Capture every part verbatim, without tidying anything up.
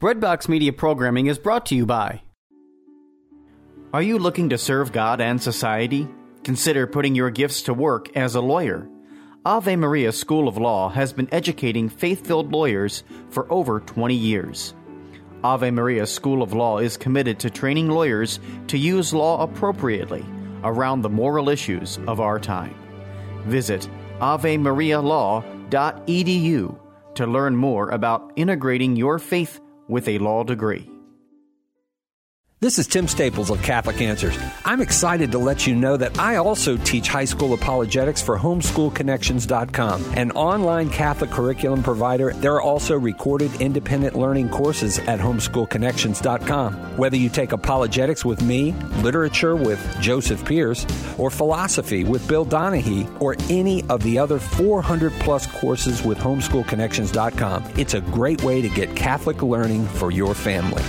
Breadbox Media Programming is brought to you by... Are you looking to serve God and society? Consider putting your gifts to work as a lawyer. Ave Maria School of Law has been educating faith-filled lawyers for over twenty years. Ave Maria School of Law is committed to training lawyers to use law appropriately around the moral issues of our time. Visit ave maria law dot e d u to learn more about integrating your faith with a law degree. This is Tim Staples of Catholic Answers. I'm excited to let you know that I also teach high school apologetics for homeschool connections dot com, an online Catholic curriculum provider. There are also recorded independent learning courses at homeschool connections dot com. Whether you take apologetics with me, literature with Joseph Pierce, or philosophy with Bill Donahue, or any of the other four hundred plus courses with homeschool connections dot com, it's a great way to get Catholic learning for your family.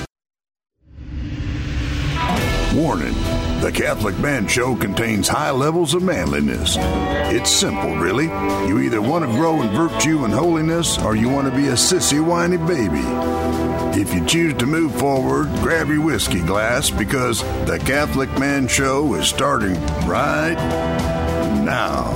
Warning, the Catholic Man Show contains high levels of manliness. It's simple, really. You either want to grow in virtue and holiness, or you want to be a sissy, whiny baby. If you choose to move forward, grab your whiskey glass, because the Catholic Man Show is starting right now.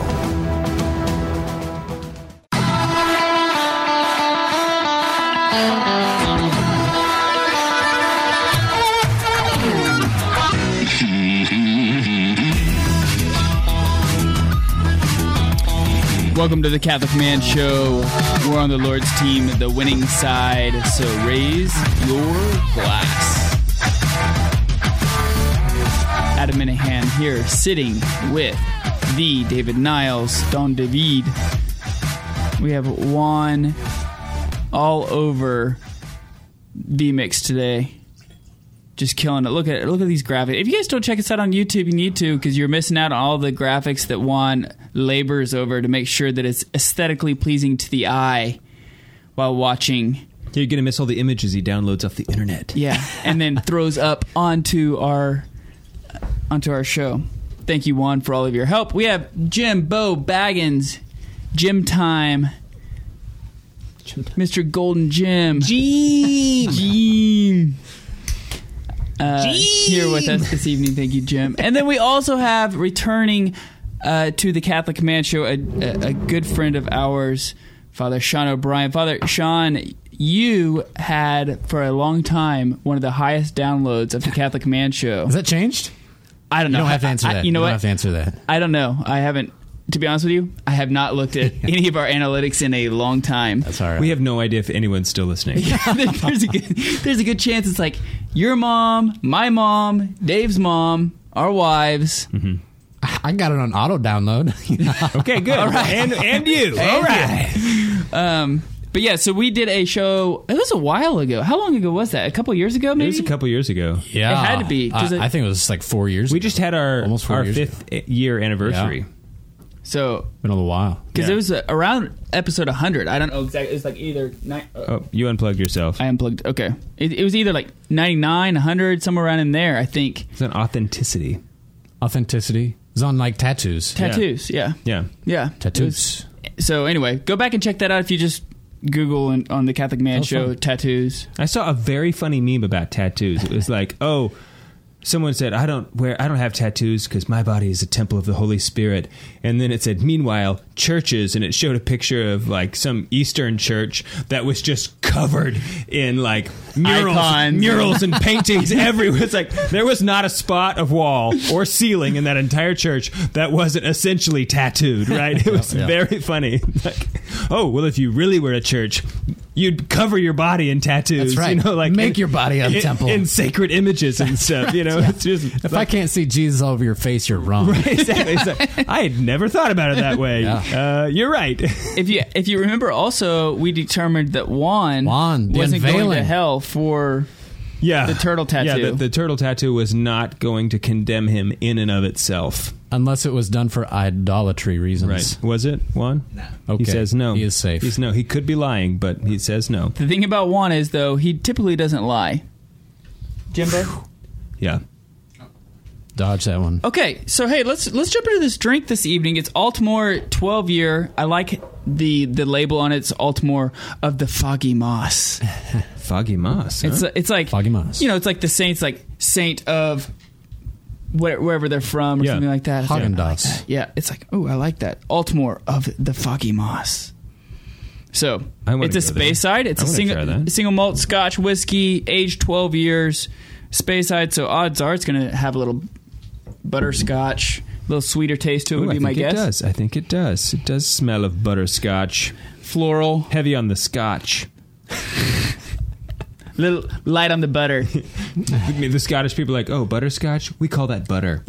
Welcome to the Catholic Man Show. We're on the Lord's team, the winning side, so raise your glass. Adam Minahan here, sitting with the David Niles, Don David. We have Juan all over V-Mix today. Just killing it. Look at look at these graphics. If you guys don't check us out on YouTube, you need to, because you're missing out on all the graphics that Juan labors over to make sure that it's aesthetically pleasing to the eye while watching. You're going to miss all the images he downloads off the internet. Yeah, and then throws up onto our onto our show. Thank you, Juan, for all of your help. We have Jim Bo Baggins, Gym Time, Mister Golden Jim, Jim, Jim. Uh, here with us this evening. Thank you, Jim. And then we also have returning uh, to the Catholic Man Show a, a, a good friend of ours, Father Sean O'Brien. Father Sean, you had for a long time one of the highest downloads of the Catholic Man Show. Has that changed? I don't know. You don't have to answer I, that. I, you know you what? don't have to answer that. I don't know. I haven't. To be honest with you, I have not looked at any of our analytics in a long time. That's all right. We have no idea if anyone's still listening. Yeah, there's a good, there's a good chance it's like your mom, my mom, Dave's mom, our wives. Mm-hmm. I got it on auto download. Okay, good. All right, and and you. And all right. You. Um, but yeah, so we did a show. It was a while ago. How long ago was that? A couple years ago, maybe. It was a couple years ago. Yeah, it had to be. I, it, I think it was like four years. We ago. just had our Almost four our years fifth ago. year anniversary. Yeah. So been a little while because yeah. it was uh, around episode one hundred. I don't know exactly. It's like either. Ni- oh, you unplugged yourself. I unplugged. Okay, it, it was either like ninety-nine, one hundred, somewhere around in there. I think. It's an authenticity. Authenticity. It's on like tattoos. Tattoos. Yeah. Yeah. Yeah. Tattoos. Was, so anyway, go back and check that out if you just Google and, on the Catholic Man That's Show fun. tattoos. I saw a very funny meme about tattoos. It was like, oh, someone said, I don't wear, I don't have tattoos because my body is a temple of the Holy Spirit. And then it said, meanwhile, churches, and it showed a picture of like some Eastern church that was just covered in like murals, Icons. murals and paintings everywhere. It's like there was not a spot of wall or ceiling in that entire church that wasn't essentially tattooed. Right? It was yeah. very funny. Like, oh well, if you really were a church, you'd cover your body in tattoos. That's right. You know, like make in, your body a in, temple in sacred images and stuff. You know, yeah. it's just if like, I can't see Jesus all over your face, you're wrong. right, exactly. It's like, I had never thought about it that way. Yeah. Uh, you're right. If you if you remember, also we determined that Juan, Juan the wasn't going unveiling. to hell for Yeah, the turtle tattoo. Yeah, the, the turtle tattoo was not going to condemn him in and of itself. Unless it was done for idolatry reasons. Right? Was it Juan? No. Okay. He says no. He is safe. He's no. He could be lying, but he says no. The thing about Juan is, though, he typically doesn't lie. Jimbo? Yeah. dodge that one. Okay, so hey, let's let's jump into this drink this evening. It's Altamore twelve year. I like the the label on it. It's Altamore of the Foggy Moss. Foggy Moss. Huh? It's it's like Foggy Moss. You know, it's like the saints, like saint of where, wherever they're from or Yeah. something like that. It's like, Haagen-Dazs. I like that. Yeah, it's like, oh, I like that. Altamore of the Foggy Moss. So I wanna it's a go there. Speyside. It's I a wanna try single that. single malt Scotch whiskey, aged twelve years. Speyside. So odds are it's going to have a little butterscotch, a little sweeter taste to it. Ooh, Would I be my think it guess. does. I think it does. It does smell of butterscotch. Floral, Heavy on the scotch. little light on the butter. I mean, the Scottish people are like, oh, butterscotch? We call that butter.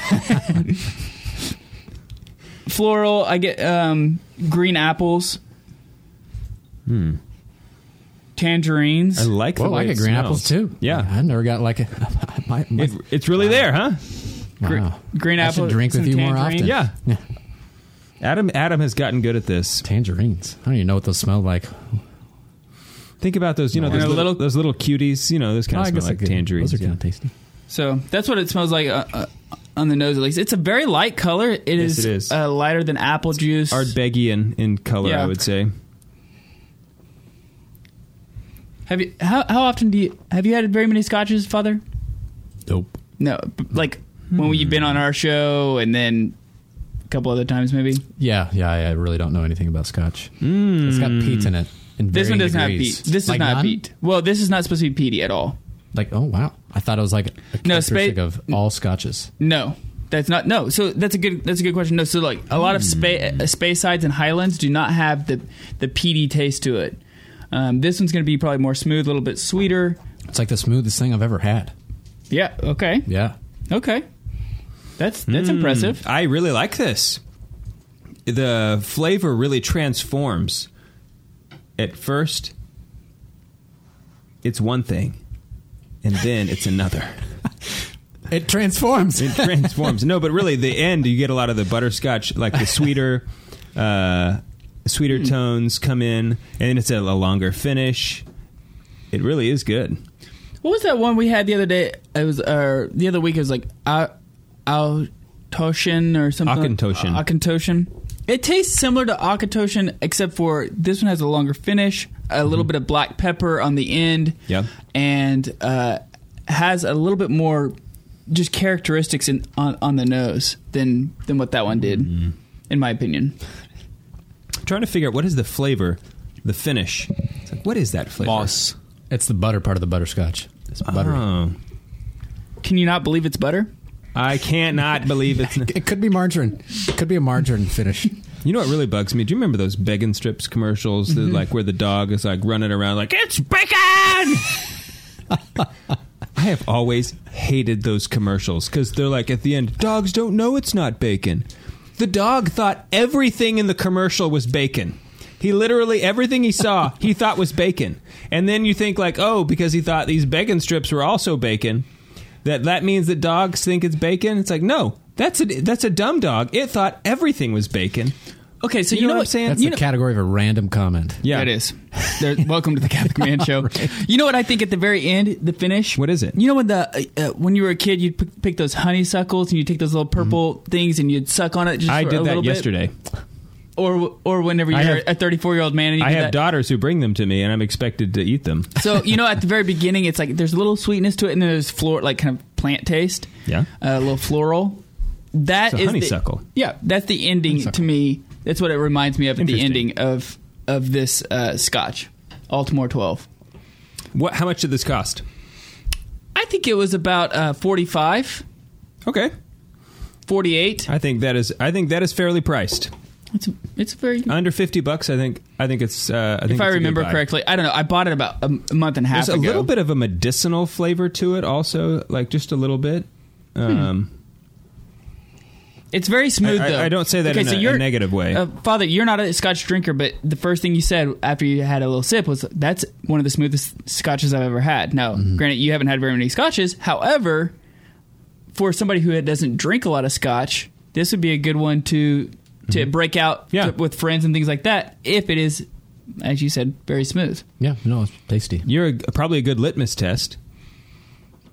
Floral. I get um, green apples. Hmm. Tangerines. I like the Well, way I it get green smells. apples too. Yeah. I never got like a. my, my, It, it's really there, huh? wow. green I apple. should drink with some you more tangerine. often. Yeah. Yeah. Adam Adam has gotten good at this. Tangerines. I don't even know what those smell like. Think about those, you know, And those a little, little- those little cuties, you know, those kind Oh, of I smell guess I like could- tangerines. Those are yeah. kind of tasty. So that's what it smells like uh, uh, on the nose, at least. It's a very light color. It Yes, is, it is. Uh, lighter than apple juice. Ardbegian in color, Yeah. I would say. Have you? How, how often do you have you had very many scotches, Father? Nope. No, b- like when you've been on our show, and then a couple other times, maybe. Yeah, yeah. I really don't know anything about Scotch. Mm. It's got peat in it. In This one varying doesn't degrees. have peat. This Like is not none? peat. Well, this is not supposed to be peaty at all. Like, oh wow! I thought it was like a No, characteristic spa- of all Scotches. No, that's not. No, so that's a good. That's a good question. No, so like a lot of spa, uh, Spaysides and Highlands do not have the the peaty taste to it. Um, this one's going to be probably more smooth, a little bit sweeter. It's like the smoothest thing I've ever had. Yeah. Okay. Yeah. Okay. That's that's impressive. I really like this. The flavor really transforms. At first, it's one thing, and then it's another. It transforms. It transforms. No, but really, the end, you get a lot of the butterscotch, like the sweeter, uh, sweeter tones come in, and it's a, a longer finish. It really is good. What was that one we had the other day? It was uh, the other week. It was like Al- Altoshin or something. Akantoshin. Uh, Akantoshin. It tastes similar to Akantoshin, except for this one has a longer finish, a little bit of black pepper on the end, Yep. and uh, has a little bit more just characteristics in, on, on the nose than than what that one did, Mm-hmm. in my opinion. I'm trying to figure out what is the flavor, the finish. It's like, what is that flavor? Moss. It's the butter part of the butterscotch. It's buttery. Oh. Can you not believe it's butter? I can't not believe it's... It could be margarine. It could be a margarine finish. You know what really bugs me? Do you remember those Beggin' Strips commercials, Mm-hmm. that, like where the dog is like running around like, it's bacon? I have always hated those commercials because they're like at the end, dogs don't know it's not bacon. The dog thought everything in the commercial was bacon. He literally, everything he saw, he thought was bacon. And then you think like, oh, because he thought these Beggin' Strips were also bacon, that that means that dogs think it's bacon? It's like, no, that's a, that's a dumb dog. It thought everything was bacon. Okay, so You you, know know what I'm saying? That's you the know, category of a random comment. Yeah. It is. There- welcome to the Catholic Man Show. You know what I think at the very end, the finish? What is it? You know when the uh, uh, when you were a kid, you'd p- pick those honeysuckles and you take those little purple things and you'd suck on it. Just I for did a that little bit? yesterday. Or or whenever you're I have- a thirty-four year old man and you I do have that. daughters who bring them to me, and I'm expected to eat them. So you know at the very beginning, it's like there's a little sweetness to it, and then there's floor like kind of plant taste. Yeah. Uh, a little floral. That It's a is honeysuckle. The, yeah, that's the ending Honeysuckle. to me. That's what it reminds me of at the Interesting. ending of of this uh, Scotch, Altamore twelve. What? How much did this cost? I think it was about uh, forty-five, Okay, forty-eight. I think that is. I think that is fairly priced. It's it's very. Under fifty bucks. I think. I think it's. Uh, I think If I it's a good remember buy. correctly, I don't know. I bought it about a, a month and a half There's a ago. little bit of a medicinal flavor to it, also, like just a little bit. Um, It's very smooth, I- I- though. I don't say that in a- a you're- negative way. Uh, Father, you're not a Scotch drinker, but the first thing you said after you had a little sip was, that's one of the smoothest Scotches I've ever had. Now, Mm-hmm. granted, you haven't had very many Scotches. However, for somebody who doesn't drink a lot of Scotch, this would be a good one to to break out Mm-hmm. Yeah. to- with friends and things like that, if it is, as you said, very smooth. Yeah, no, it's tasty. you're a, probably a good litmus test.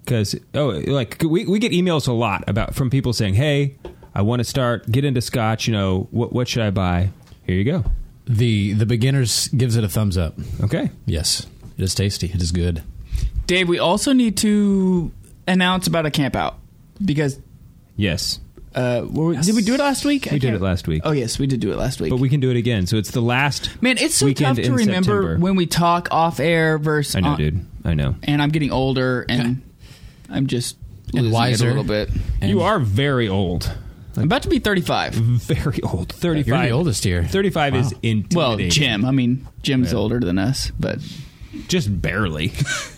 Because oh, like we we get emails a lot about from people saying, "Hey, I want to start get into Scotch. You know, what what should I buy?" Here you go. The the beginners gives it a thumbs up. Okay. Yes, it is tasty. It is good. Dave, we also need to announce about a camp out because Yes. uh, were we, did we do it last week? I We did can't- it last week. Oh yes, we did do it last week. But we can do it again. So it's the last Man, it's so weekend tough to in remember September. when we talk off air versus. I know, on- dude. I know. And I'm getting older, and I'm just And losing wiser. it a little bit. And You are very old. I'm about to be thirty-five. Very old. thirty-five. You're the oldest here. thirty-five is Wow. intimidating. Well, Jim. I mean, Jim's Yeah. older than us, but Just barely.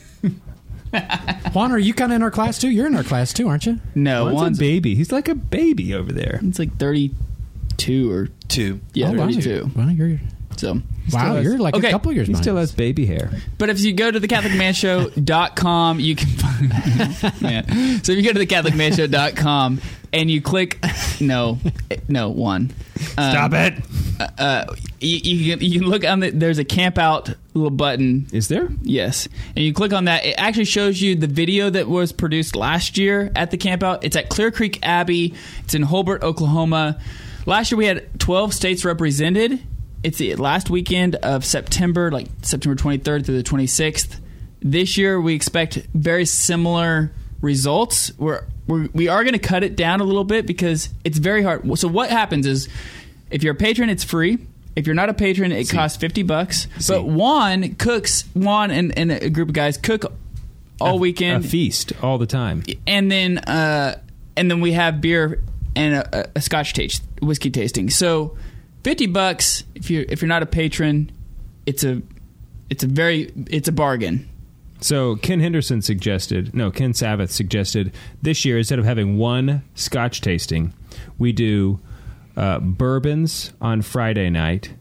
Juan, are you kind of in our class too? You're in our class too, aren't you? no, Juan's one's a baby. He's like a baby over there. it's like thirty-two or Two. yeah, Oh, wow. thirty-two. Well, you're So wow. has- You're like Okay. a couple years He behind still us. has baby hair. But if you go to the catholic man show dot com, you can find Man. So if you go to the catholic man show dot com and you click no no one. Um, Stop it. Uh, you, you, can, you can look on the there's a camp out little button. Is there? Yes. And you click on that. It actually shows you the video that was produced last year at the camp out. It's at Clear Creek Abbey. It's in Holbert, Oklahoma. Last year we had twelve states represented. It's the last weekend of September, like September twenty-third through the twenty-sixth. This year we expect very similar results. We're, we're, we are going to cut it down a little bit because it's very hard. So what happens is if you're a patron, it's free. If you're not a patron, it costs fifty bucks. See. But Juan cooks, Juan and, and a group of guys cook all weekend. A feast all the time. And then uh, and then we have beer and a, a Scotch taste, whiskey tasting. So fifty bucks if you if you're not a patron, it's a it's a very it's a bargain. So Ken Henderson suggested, no, Ken Savath suggested this year, instead of having one Scotch tasting, we do uh, bourbons on Friday night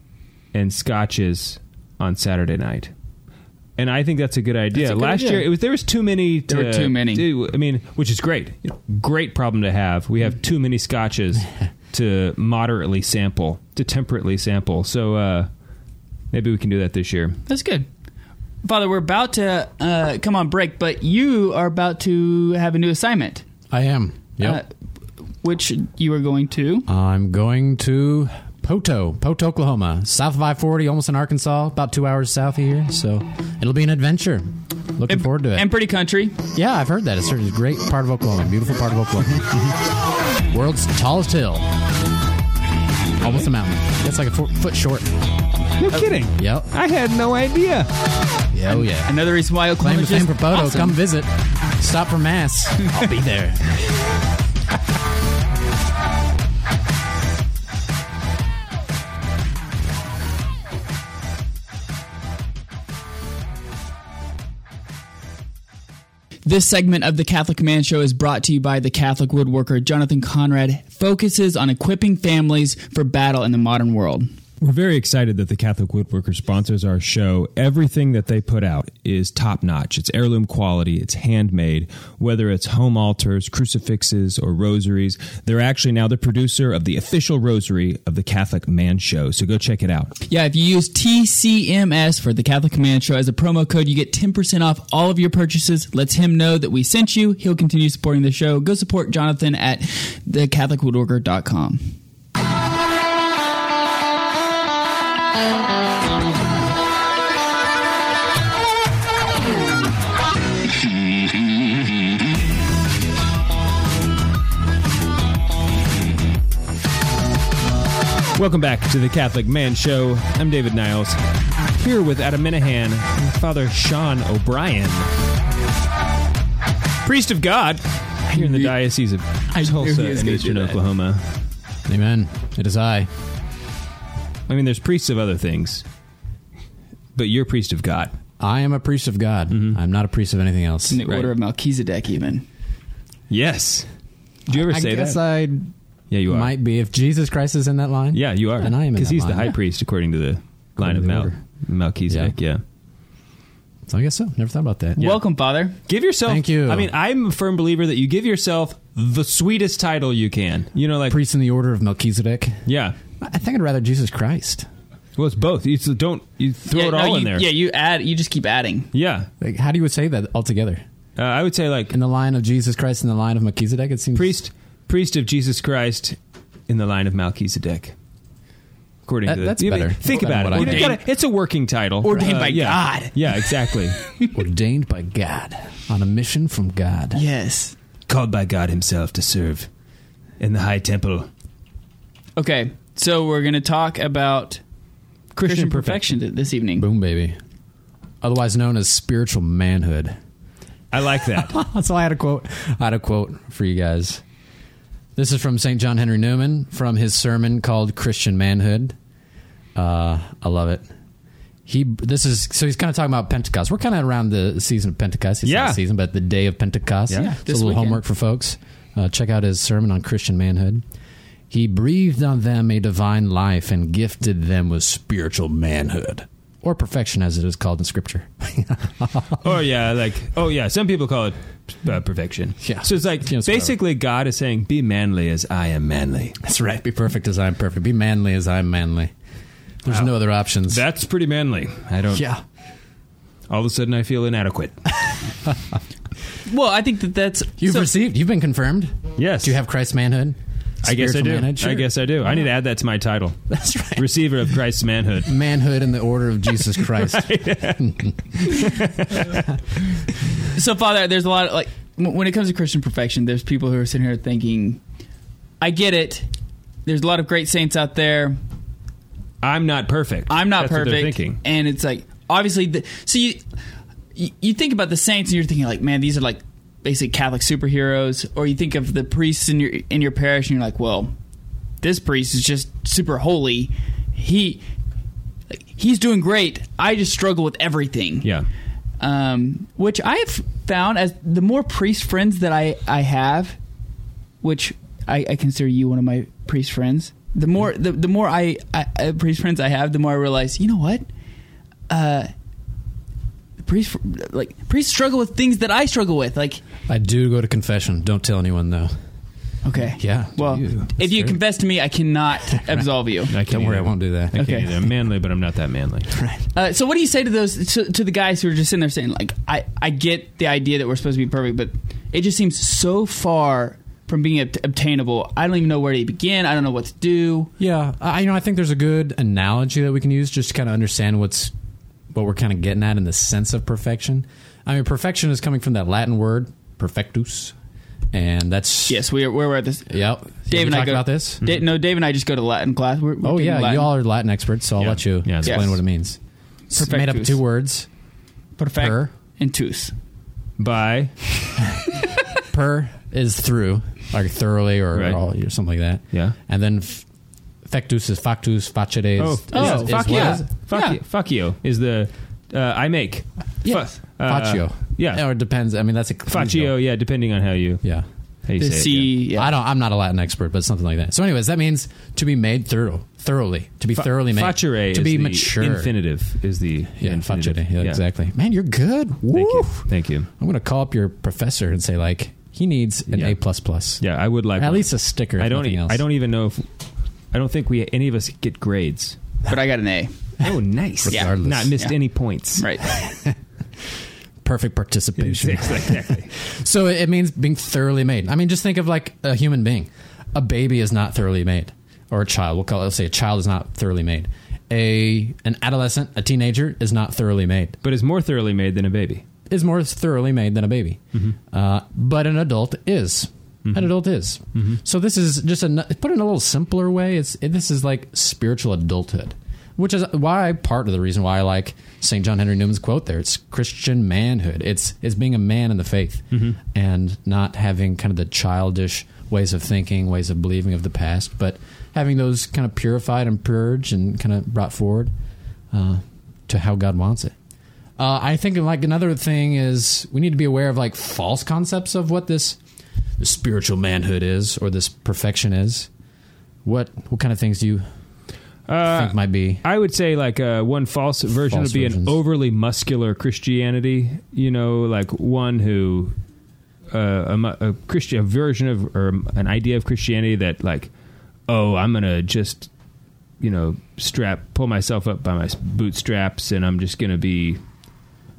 and Scotches on Saturday night. And I think that's a good idea. That's a good Last idea. year, it was there was too many. To, There were too many. to- I mean, which is great. You know, great problem to have. We have too many Scotches to moderately sample, to temperately sample. So uh, maybe we can do that this year. That's good. Father, we're about to uh, come on break, but you are about to have a new assignment. I am. Yep. Uh, which you are going to. I'm going to Poto, Poto, Oklahoma, south of I forty, almost in Arkansas, about two hours south of here. So it'll be an adventure. Looking And, forward to it. and pretty country. Yeah, I've heard that. It's a great part of Oklahoma. Beautiful part of Oklahoma. World's tallest hill. Almost a mountain. It's like a foot, foot short. No kidding. Yep. I had no idea. Yeah, oh, yeah. Another reason why Claim Oklahoma to fame for Poto. awesome. Come visit. Stop for Mass. I'll be there. This segment of the Catholic Man Show is brought to you by the Catholic woodworker Jonathan Conrad. Focuses on equipping families for battle in the modern world. We're very excited that the Catholic Woodworker sponsors our show. Everything that they put out is top-notch. It's heirloom quality. It's handmade. Whether it's home altars, crucifixes, or rosaries, they're actually now the producer of the official rosary of the Catholic Man Show. So go check it out. Yeah, if you use T C M S for the Catholic Command Show as a promo code, you get ten percent off all of your purchases. Lets him know that we sent you. He'll continue supporting the show. Go support Jonathan at the catholic woodworker dot com. Welcome back to the Catholic Man Show. I'm David Niles, here with Adam Minahan and Father Sean O'Brien, priest of God, here in the Diocese of I knew Tulsa he was in gonna eastern do that. Oklahoma. Amen. It is I. I mean, there's priests of other things, but you're priest of God. I am a priest of God. Mm-hmm. I'm not a priest of anything else. In the Right. order of Melchizedek, even. Yes. Do you ever I say guess that? I yeah, you are. might be. If Jesus Christ is in that line. Yeah, you are. Then I am in because that he's the line. high Yeah. priest according to the line According of to the Mel- order. Melchizedek. Yeah. So I guess so. Never thought about that. Welcome, Father. Give yourself. Thank you. I mean, I'm a firm believer that you give yourself the sweetest title you can. You know, like Priest in the order of Melchizedek. yeah. I think I'd rather Jesus Christ. Well, it's both. You just don't you throw Yeah, it no, all in you- there. Yeah, you add. You just keep adding. Yeah. Like, how do you say that altogether? Uh, I would say like In the line of Jesus Christ, in the line of Melchizedek, it seems. priest, priest of Jesus Christ, in the line of Melchizedek. According That- to the, that's you- better. Think Than about what it. I You did. gotta- it's a working title. Ordained by yeah. God. Yeah, exactly. Ordained by God on a mission from God. Yes. Called by God himself to serve in the high temple. Okay, so we're going to talk about Christian, perfection. th- this evening. Boom, baby. Otherwise known as spiritual manhood. I like that. So I had a quote. I had a quote for you guys. This is from Saint John Henry Newman from his sermon called Christian Manhood. Uh, I love it. He this is so he's kind of talking about Pentecost. We're kind of around the season of Pentecost. It's Yeah. not the season, but the day of Pentecost. Yeah. So a This little weekend. homework for folks. Uh, check out his sermon on Christian manhood. He breathed on them a divine life and gifted them with spiritual manhood, or perfection, as it is called in Scripture. Oh yeah, like oh yeah. Some people call it uh, perfection. Yeah. So it's like Yeah, it's whatever. basically God is saying, "Be manly as I am manly." That's right. Be perfect as I'm perfect. Be manly as I'm manly. There's no other options. That's pretty manly. I don't. yeah. All of a sudden, I feel inadequate. Well, I think that that's... You've so- received. You've been confirmed. Yes. Do you have Christ's manhood? I guess I Spiritual do. manhood? Sure. I guess I do. I need to add that to my title. That's right. Receiver of Christ's manhood. Manhood in the order of Jesus Christ. So, Father, there's a lot of, like, w- when it comes to Christian perfection, there's people who are sitting here thinking, I get it. There's a lot of great saints out there. I'm not perfect. I'm not That's what they're perfect. thinking. And it's like, obviously, the, so you, you you think about the saints and you're thinking, like, man, these are like basically Catholic superheroes. Or you think of the priests in your in your parish and you're like, well, this priest is just super holy. He like, he's doing great. I just struggle with everything. Yeah. Um, which I have found as the more priest friends that I, I have, which I, I consider you one of my priest friends. The more the, the more I, I, I priest friends I have, the more I realize, you know what? Uh, the priest like priests struggle with things that I struggle with. Like, I do go to confession. Don't tell anyone, though. okay, Yeah. Well, do you. if That's you true. confess to me, I cannot absolve you. I can't Don't worry, I either. won't do that. I can't Okay. either. I'm manly, but I'm not that manly. Uh, so what do you say to those to, to the guys who are just sitting there saying, like, I, I get the idea that we're supposed to be perfect, but it just seems so far from being ob- obtainable. I don't even know where to begin. I don't know what to do. Yeah, I you know I think there's a good analogy that we can use just to kind of understand what's what we're kind of getting at in the sense of perfection. I mean, perfection is coming from that Latin word perfectus, and that's Yes, we are. We're at this. Yep. Dave and I talked go about this. Da- no, Dave and I just go to Latin class. We're, we're Oh taking yeah, Latin. you all are Latin experts, so I'll Yeah. let you Yeah, explain yes. what it means. It's made up of Perfectus. two words. perfect per. and tus. By Per is through, like thoroughly or, Right. or, all, or something like that. yeah. And then f- factus is factus, facere is, Oh, is, oh, is fuck what yeah. is it? Fuck Yeah. you. Fuck you is the uh, I make. Yes. Fu- uh, Faccio. Yeah. Or it depends. I mean, that's a Faccio. Yeah, depending on how you Yeah. how you The say it. C. yeah. Yeah. I don't. I'm not a Latin expert, but something like that. So, anyways, that means to be made thorough, thoroughly, to be Fa- thoroughly made, Facere to is be the mature. Infinitive is the Yeah, infinitive. facere. Yeah, exactly. Man, you're good. Thank you. Woo. Thank you. I'm going to call up your professor and say like he needs an Yeah. A plus plus. Yeah, I would like At one. least a sticker. If I don't. Nothing e- else. I don't even know if. I don't think we any of us get grades. But I got an A. Oh, nice. Yeah. Regardless. Not missed Yeah. any points. Right. Perfect participation. Exactly. So it means being thoroughly made. I mean, just think of like a human being. A baby is not thoroughly made, or a child. We'll call it. Let's say a child is not thoroughly made. A an adolescent, a teenager, is not thoroughly made. But is more thoroughly made than a baby. Is more thoroughly made than a baby. Uh, but an adult is. An adult is. So this is just a put in a little simpler way. It's it, this is like spiritual adulthood, which is why part of the reason why I like Saint John Henry Newman's quote there. It's Christian manhood. It's it's being a man in the faith and not having kind of the childish ways of thinking, ways of believing of the past, but having those kind of purified and purged and kind of brought forward uh, to how God wants it. Uh, I think like another thing is we need to be aware of like false concepts of what this, this spiritual manhood is or this perfection is. What what kind of things do you Uh, think might be? I would say like uh, one false version False would be versions. an overly muscular Christianity. You know, like one who uh, a, mu- a Christian a version of or an idea of Christianity that like, oh, I'm gonna just you know strap pull myself up by my bootstraps and I'm just gonna be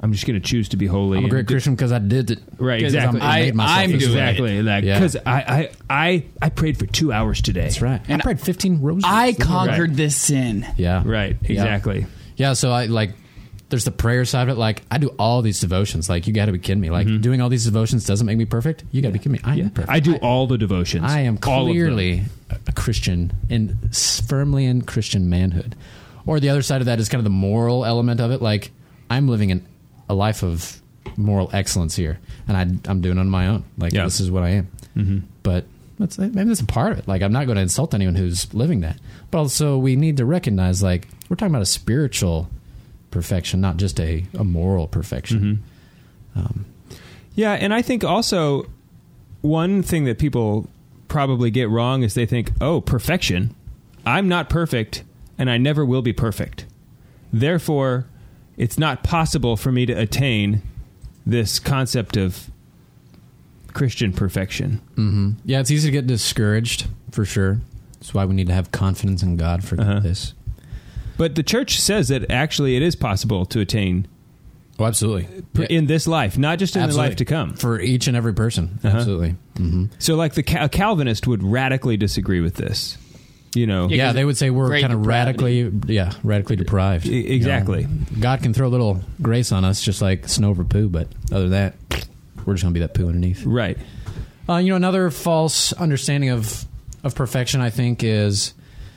I'm just going to choose to be holy. I'm a great and, Christian because I did it. Right, 'Cause exactly. I'm, I made myself I'm this doing way. exactly. Like, Yeah. because I, I, I, I prayed for two hours today. That's right. And I prayed fifteen rosaries. I Didn't you? conquered Right. this sin. Yeah. Right, Yeah. exactly. Yeah, so I like there's the prayer side of it. Like I do all these devotions. Like you got to be kidding me. Like Mm-hmm. doing all these devotions doesn't make me perfect. You got to be kidding me. I am perfect. I do all the devotions. I am All of them. clearly a Christian and s- firmly in Christian manhood. Or the other side of that is kind of the moral element of it. Like I'm living in a life of moral excellence here, and I, I'm doing it on my own. Like Yeah. this is what I am. Mm-hmm. But that's, maybe that's a part of it. Like I'm not going to insult anyone who's living that. But also we need to recognize like we're talking about a spiritual perfection, not just a, a moral perfection. Um, Yeah, and I think also one thing that people probably get wrong is they think, oh, perfection. I'm not perfect, and I never will be perfect. Therefore, it's not possible for me to attain this concept of Christian perfection. mm-hmm. Yeah, it's easy to get discouraged, for sure. That's why we need to have confidence in God for Uh-huh. this. But the church says that actually it is possible to attain Oh, absolutely. per- in this life, not just in Absolutely. the life to come. For each and every person. Uh-huh. Absolutely. hmm So, like, the Cal- a Calvinist would radically disagree with this. You know, Yeah, they would say we're Great kind of depravity. radically, yeah, radically deprived. E- exactly. You know, God can throw a little grace on us, just like snow over poo, but other than that, we're just going to be that poo underneath. right. Uh, you know, another false understanding of, of perfection, I think, is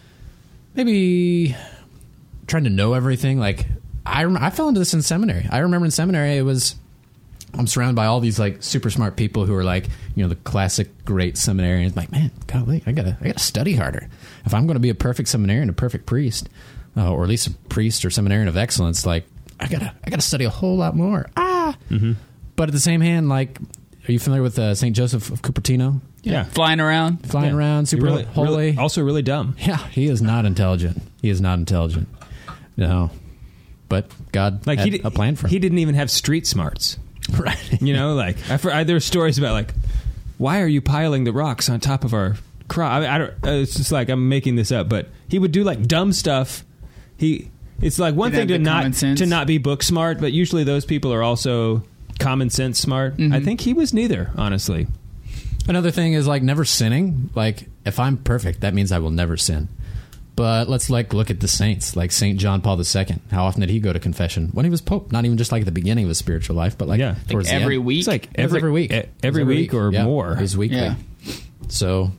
maybe trying to know everything. Like, I, rem- I fell into this in seminary. I remember in seminary, it was, I'm surrounded by all these, like, super smart people who are, like, you know, the classic great seminarians. Like, man, golly, I gotta, I gotta study harder. If I'm going to be a perfect seminarian, a perfect priest, uh, or at least a priest or seminarian of excellence, like, I gotta, I gotta study a whole lot more. Ah! Mm-hmm. But at the same hand, like, are you familiar with uh, Saint Joseph of Cupertino? Yeah. Flying around. Flying Yeah. around, super really, holy. really- also really dumb. Yeah, he is not intelligent. He is not intelligent. No. But God Like had he, a plan for him. he didn't even have street smarts. Right. You know, like I, I, there were stories about like, why are you piling the rocks on top of our cross? I, mean, I don't. Uh, it's just like I'm making this up, but he would do like dumb stuff. He. It's like one Didn't thing have to the common not sense. to not be book smart, but usually those people are also common sense smart. Mm-hmm. I think he was neither, honestly. Another thing is like never sinning. Like if I'm perfect, that means I will never sin. But let's like look at the saints, like Saint John Paul the Second. How often did he go to confession when he was Pope? Not even just like at the beginning of his spiritual life, but like Yeah. towards Like the every end. week. It's like It was every, every week, e- It was every week or Yeah, more. It was weekly. Yeah. So,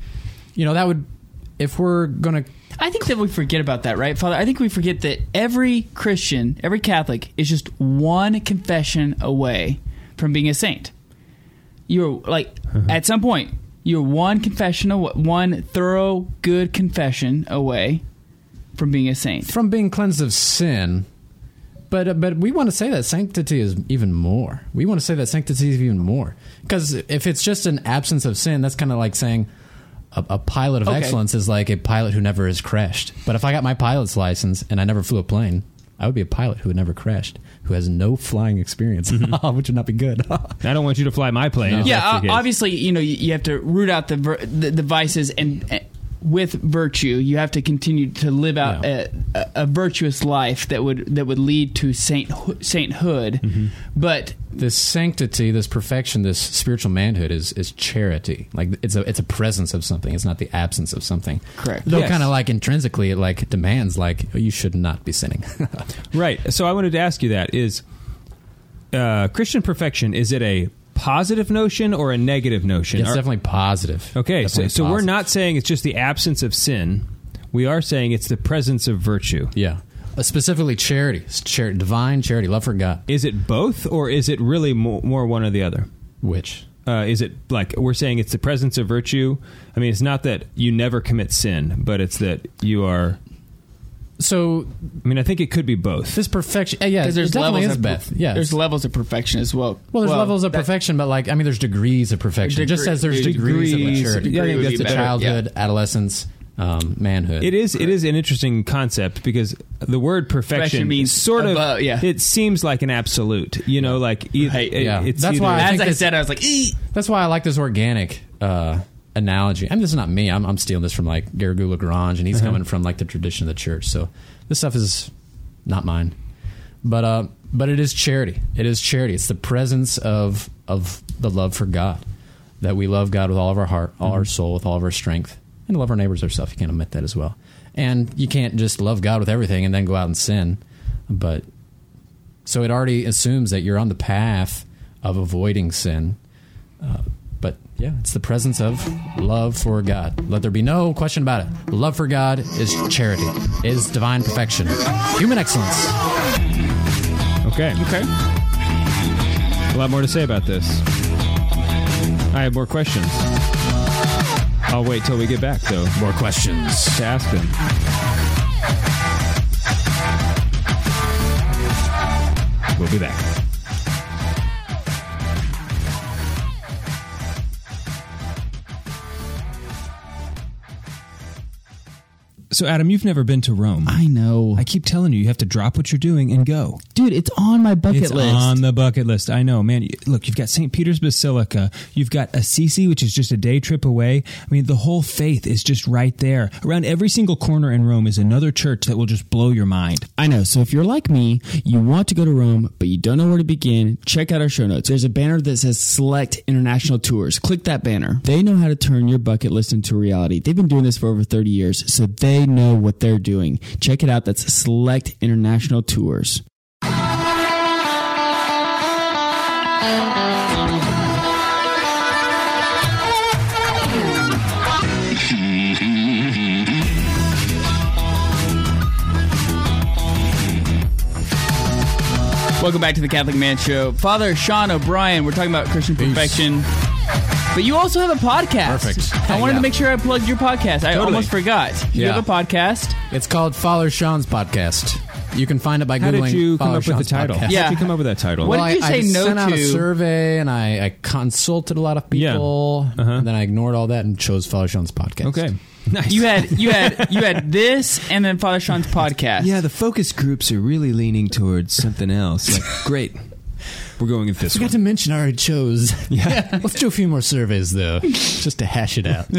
you know, that would if we're gonna I think that we forget about that, right, Father? I think we forget that every Christian, every Catholic, is just one confession away from being a saint. You're like, at some point, you're one confession, aw- one thorough, good confession away from being a saint. from being cleansed of sin. But uh, but we want to say that sanctity is even more. We want to say that sanctity is even more. Because if it's just an absence of sin, that's kind of like saying a, a pilot of Okay. excellence is like a pilot who never has crashed. But if I got my pilot's license and I never flew a plane, I would be a pilot who had never crashed, who has no flying experience, which would not be good. I don't want you to fly my plane. if Yeah, that's the uh, case. obviously, you know, you, you have to root out the, ver- the the vices, and uh, with virtue, you have to continue to live out Yeah. a, a, a virtuous life that would that would lead to saint sainthood. Mm-hmm. But This sanctity, this perfection, this spiritual manhood is is charity. Like it's a it's a presence of something. It's not the absence of something. Correct. Though Yes. kind of like intrinsically, it like demands like oh, you should not be sinning. Right. So I wanted to ask you that is uh, Christian perfection, is it a positive notion or a negative notion? It's Are- definitely positive. okay, so, Definitely so we're positive. not saying it's just the absence of sin. We are saying it's the presence of virtue. Yeah. Uh, specifically charity. It's char- divine charity, love for God. Is it both, or is it really more, more one or the other? Which? Uh, is it like we're saying it's the presence of virtue? I mean, it's not that you never commit sin, but it's that you are. So I mean, I think it could be both. this perfection, uh, yeah, because it there's definitely levels is of Beth. per- Yeah, there's it's- levels of perfection as well. well, there's levels of that- perfection, but like I mean, there's degrees of perfection. Degree- Just as there's degrees, degrees- of maturity. yeah, I think There's that's the better. childhood, adolescence, um, manhood. It is. It is an interesting concept because the word perfection, Perfection means sort of. above, yeah. It seems like an absolute. You know, like either, Right, it- yeah. it's That's either, why I As think I that's- said, I was like, "Ee!" That's why I like this organic uh, analogy. I mean, this is not me. I'm, I'm stealing this from like Garrigou Lagrange, and he's Uh-huh. coming from like the tradition of the church. So this stuff is not mine. But uh, but it is charity. It is charity. It's the presence of of the love for God, that we love God with all of our heart, all mm-hmm. our soul, with all of our strength, and love our neighbors ourselves. You can't omit that as well. And you can't just love God with everything and then go out and sin. But so it already assumes that you're on the path of avoiding sin. Uh, but yeah, it's the presence of love for God. Let there be no question about it. Love for God is charity, is divine perfection, human excellence. Okay. Okay. A lot more to say about this. I have more questions. I'll wait till we get back, though. More questions to ask them. We'll be back. So, Adam, you've never been to Rome. I know. I keep telling you, you have to drop what you're doing and go. Dude, it's on my bucket it's list. It's on the bucket list. I know, man. Look, you've got Saint Peter's Basilica. You've got Assisi, which is just a day trip away. I mean, the whole faith is just right there. Around every single corner in Rome is another church that will just blow your mind. I know. So if you're like me, you want to go to Rome, but you don't know where to begin, check out our show notes. There's a banner that says Select International Tours. Click that banner. They know how to turn your bucket list into reality. They've been doing this for over thirty years, so they know what they're doing. Check it out. That's Select International Tours. Welcome back to the Catholic Man Show. Father Sean O'Brien, we're talking about Christian Peace. perfection. But you also have a podcast. Perfect. I wanted Yeah. to make sure I plugged your podcast. I Totally. almost forgot. You Yeah. have a podcast. It's called Father Sean's Podcast. You can find it by How Googling did you come Father up with the Sean's title? Podcast. Yeah. How did you come up with that title? What Well, did you I, say I no sent out a to? survey, and I, I consulted a lot of people, Yeah. Uh-huh. and then I ignored all that and chose Father Sean's Podcast. Okay. Nice. You had you had you had this and then Father Sean's podcast. Yeah, the focus groups are really leaning towards something else. Like, great. We're going with this I forgot one. to mention I already chose. Yeah. Let's do a few more surveys, though, just to hash it out.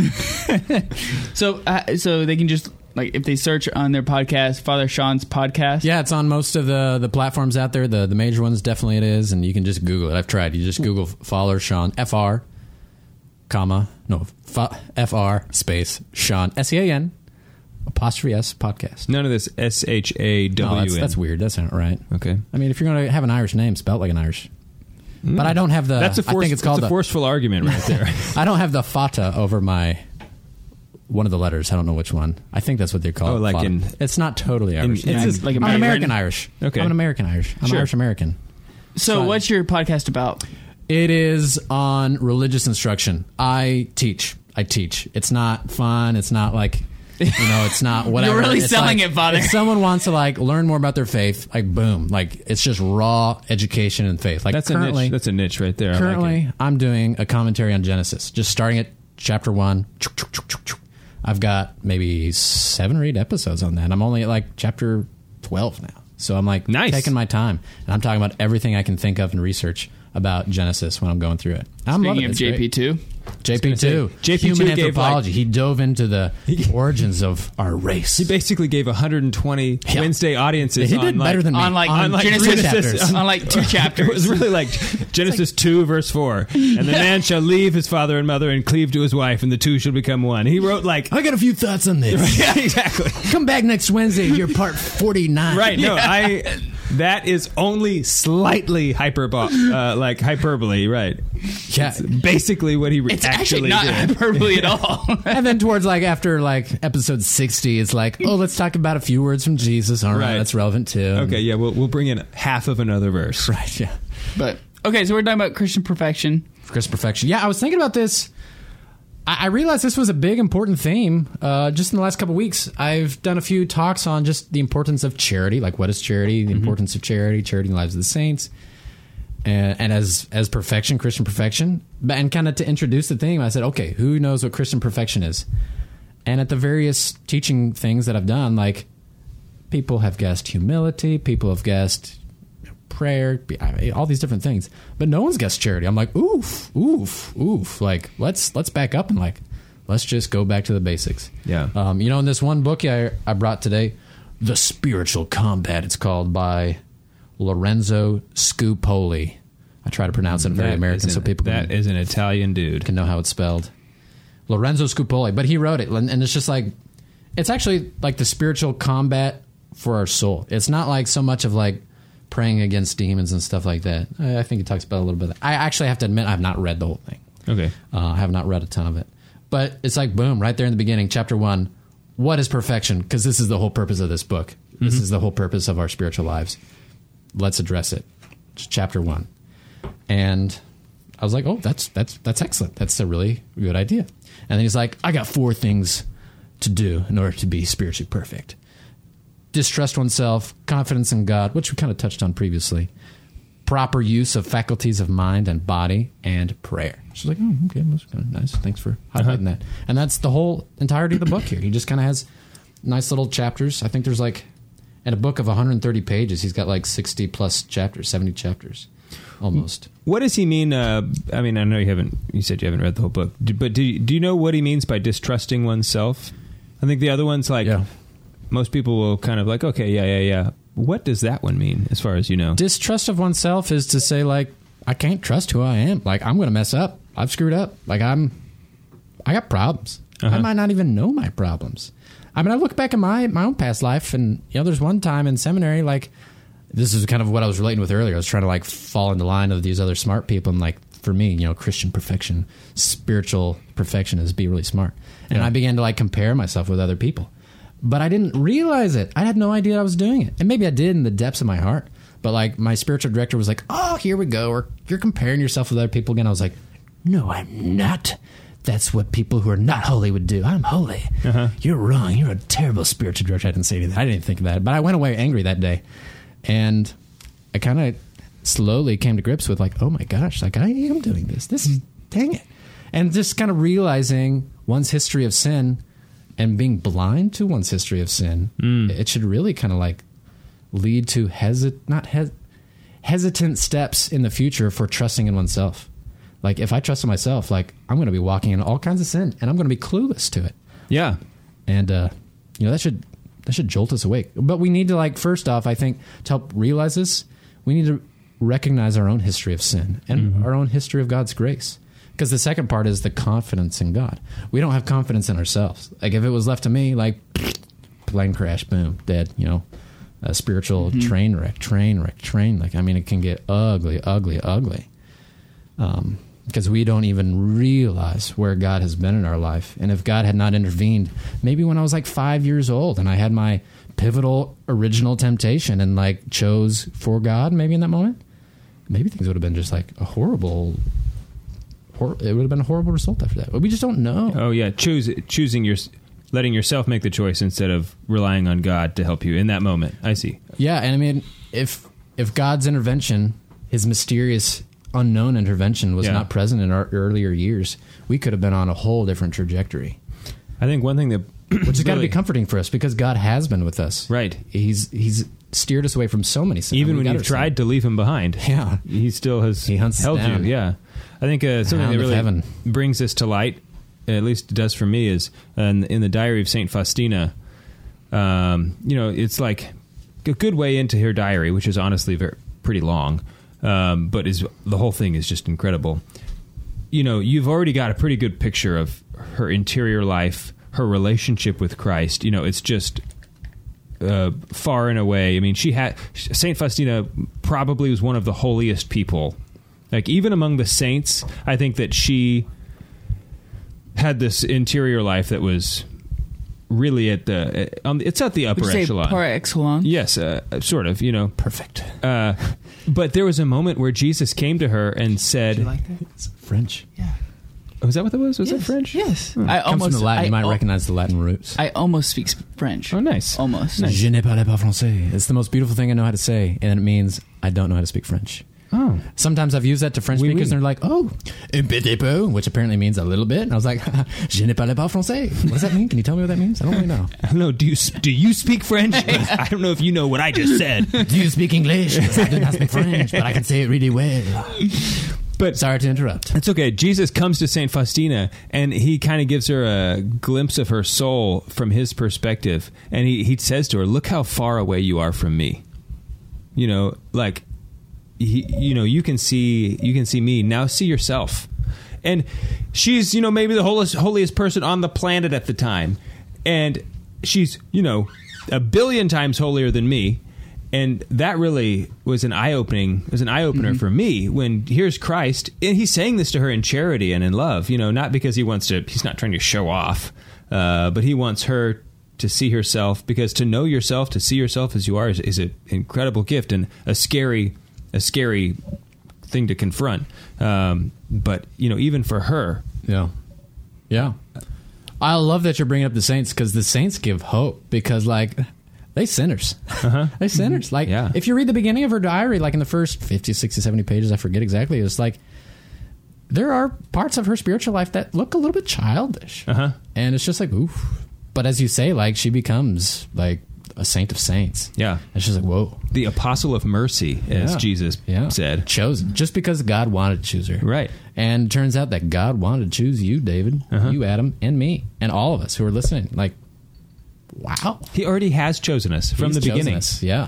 So uh, so they can just like if they search on their podcast, Father Sean's podcast. Yeah, it's on most of the, the platforms out there. The the major ones, definitely it is, and you can just Google it. I've tried. You just Google Father Sean, F R, comma, no, F R space Sean, S E A N, apostrophe S, podcast. None of this S H A W No, N. that's, that's weird. That's not right. Okay. I mean, if you're going to have an Irish name, spell it like an Irish. Mm. But I don't have the... That's a, I force, think it's called that's a the, forceful argument right there. I don't have the fata over my... One of the letters. I don't know which one. I think that's what they call Oh, it. like fata. in- It's not totally Irish. in- it's in- just, like I'm an American? American Irish. Okay. I'm an American Irish. I'm Sure. Irish American. So Fine. what's your podcast about? It is on religious instruction. I teach. I teach. It's not fun. It's not like... You know, it's not whatever. You're really It's selling like, it, Father. If someone wants to like learn more about their faith, like boom, like it's just raw education and faith. Like That's a currently, niche. That's a niche right there. I currently, like it. I'm doing a commentary on Genesis, just starting at chapter one. I've got maybe seven or eight episodes on that. I'm only at like chapter twelve now, so I'm like Nice. taking my time, and I'm talking about everything I can think of and research about Genesis when I'm going through it. I'm loving Speaking it. of It's J P great. two. J P two, J P two human gave, anthropology. like- he dove into the origins of our race. He basically gave one hundred twenty Yeah. Wednesday audiences He on did like, better than me. On like, On like Genesis, three Genesis- chapters. on like two chapters. It was really like Genesis two, verse four. And the man shall leave his father and mother and cleave to his wife, and the two shall become one. He wrote like... I got a few thoughts on this. Yeah, exactly. Come back next Wednesday. You're part forty-nine. Right, no, I... That is only slightly hyperbo- uh, like hyperbole, right? Yeah. It's basically what he re- It's actually actually not did. hyperbole at all. And then towards like after like episode sixty, it's like, oh, let's talk about a few words from Jesus. All right, Right. that's relevant too. Okay, yeah, we'll we'll bring in half of another verse. Right, yeah. But okay, so we're talking about Christian perfection. Chris Perfection. Yeah, I was thinking about this. I, I realized this was a big, important theme uh, just in the last couple of weeks. I've done a few talks on just the importance of charity, like what is charity, the mm-hmm. importance of charity, charity in the lives of the saints, and, and as as perfection, Christian perfection. But and kind of to introduce the theme, I said, okay, who knows what Christian perfection is? And at the various teaching things that I've done, like people have guessed humility, people have guessed prayer, all these different things, but no one's guessed charity. I'm like, oof, oof, oof. Like, let's let's back up and like, let's just go back to the basics. Yeah. Um, you know, in this one book I I brought today, The Spiritual Combat, it's called, by Lorenzo Scupoli. I try to pronounce it very That American is so an- people that can, is an Italian dude. can know how it's spelled. Lorenzo Scupoli. But he wrote it, and it's just like, it's actually like the spiritual combat for our soul. It's not like so much of like praying against demons and stuff like that. I, I think he talks about a little bit of that. I actually have to admit, I've not read the whole thing. Okay. Uh, I have not read a ton of it. But it's like, boom, right there in the beginning, chapter one. What is perfection? Because this is the whole purpose of this book. This Mm-hmm. is the whole purpose of our spiritual lives. Let's address it. It's chapter one. And I was like, oh, that's that's that's excellent. That's a really good idea. And then he's like, I got four things to do in order to be spiritually perfect. Distrust oneself, confidence in God, which we kind of touched on previously, proper use of faculties of mind and body, and prayer. She's like, oh, okay, that's kind of nice. Thanks for highlighting Uh-huh. that. And that's the whole entirety of the book here. He just kind of has nice little chapters. I think there's like, in a book of one hundred thirty pages, he's got like sixty plus chapters, seventy chapters, almost. What does he mean? Uh, I mean, I know you haven't. You said you haven't read the whole book, Do- but do you, do you know what he means by distrusting oneself? I think the other one's like Yeah. most people will kind of like, okay, yeah, yeah, yeah. What does that one mean, as far as you know? Distrust of oneself is to say, like, I can't trust who I am. Like, I'm going to mess up. I've screwed up. Like, I'm, I got problems. Uh-huh. I might not even know my problems. I mean, I look back at my, my own past life, and, you know, there's one time in seminary, like, this is kind of what I was relating with earlier. I was trying to, like, fall into line of these other smart people, and, like, for me, you know, Christian perfection, spiritual perfection is be really smart. And Yeah. I began to, like, compare myself with other people. But I didn't realize it. I had no idea I was doing it. And maybe I did in the depths of my heart. But, like, my spiritual director was like, oh, here we go. Or you're comparing yourself with other people again. I was like, no, I'm not. That's what people who are not holy would do. I'm holy. Uh-huh. You're wrong. You're a terrible spiritual director. I didn't say anything. I didn't think of that. But I went away angry that day. And I kind of slowly came to grips with, like, oh, my gosh, like, I am doing this. This is, dang it. And just kind of realizing one's history of sin and being blind to one's history of sin, Mm. it should really kind of like lead to hesit not hes- hesitant steps in the future for trusting in oneself. Like, if I trust in myself, like, I'm going to be walking in all kinds of sin, and I'm going to be clueless to it. Yeah. And uh, you know, that should that should jolt us awake. But we need to, like, first off, I think, to help realize this, we need to recognize our own history of sin and Mm-hmm. our own history of God's grace. Because the second part is the confidence in God. We don't have confidence in ourselves. Like, if it was left to me, like, plane crash, boom, dead, you know, a spiritual train wreck, train wreck, train wreck. I mean, it can get ugly, ugly, ugly. Um, because we don't even realize where God has been in our life. And if God had not intervened, maybe when I was like five years old and I had my pivotal original temptation and, like, chose for God, maybe in that moment, maybe things would have been just like a horrible it would have been a horrible result after that. But we just don't know. Oh yeah, choose choosing your, letting yourself make the choice instead of relying on God to help you in that moment. I see. Yeah, and I mean, if if God's intervention, His mysterious, unknown intervention, was Yeah. not present in our earlier years, we could have been on a whole different trajectory. I think one thing that Which has got to really- be comforting for us because God has been with us. Right. He's He's steered us away from so many sins. even I mean, when we you've gotta sin. tried to leave him behind, Yeah. he still has He hunts us held down. you. Yeah, I think uh, something Hound that of really heaven. brings this to light, at least it does for me, is uh, in, in the Diary of Saint Faustina. Um, you know, it's like a good way into her diary, which is honestly very pretty long, um, but is the whole thing is just incredible. You know, you've already got a pretty good picture of her interior life, her relationship with Christ. You know, it's just uh, far and away. I mean, she had Saint Faustina probably was one of the holiest people. Like, even among the saints, I think that she had this interior life that was really at the. Um, it's at the upper Would you say echelon. par excellence? Yes, uh, sort of. You know, Perfect. uh, but there was a moment where Jesus came to her and said, You like that? It's French. Yeah. "Was that what that was? Was yes. that French?" Yes. I Comes almost. from the Latin. I, You might al- recognize the Latin roots. I almost speak French. Oh, nice. Almost. Je ne parle pas français. It's the most beautiful thing I know how to say, and it means I don't know how to speak French. Oh, Sometimes I've used that to French Oui, speakers, oui. and they're like, "Oh, un petit peu," which apparently means a little bit. And I was like, "Je ne parle pas français." What does that mean? Can you tell me what that means? I don't really know. I don't know. Do you do you speak French? I don't know if you know what I just said. Do you speak English? 'Cause I do not speak French, but I can say it really well. But Sorry to interrupt. it's okay. Jesus comes to Saint Faustina, and he kind of gives her a glimpse of her soul from his perspective. And he, he says to her, "Look how far away you are from me." You know, like, he, you know, you can see, you can see me now. See yourself. And she's, you know, maybe the holiest, holiest person on the planet at the time. And she's, you know, a billion times holier than me. And that really was an eye-opening, was an eye-opener mm-hmm. for me when here's Christ. And he's saying this to her in charity and in love, you know, not because he wants to, he's not trying to show off, uh, but he wants her to see herself, because to know yourself, to see yourself as you are is, is an incredible gift and a scary, a scary thing to confront. Um, but, you know, even for her. Yeah. Yeah. I love that you're bringing up the saints, because the saints give hope, because, like, they sinners. Uh-huh. They sinners. Like, yeah. if you read the beginning of her diary, like in the first fifty, sixty, seventy pages, I forget exactly, it's like there are parts of her spiritual life that look a little bit childish. Uh-huh. And it's just like, oof. But as you say, like, she becomes, like, a saint of saints. Yeah. And she's like, whoa. The apostle of mercy, as yeah. Jesus yeah. said. Chosen. Just because God wanted to choose her. Right. And it turns out that God wanted to choose you, David, uh-huh. you, Adam, and me, and all of us who are listening. Like, wow. He already has chosen us from He's the beginning. Us, yeah.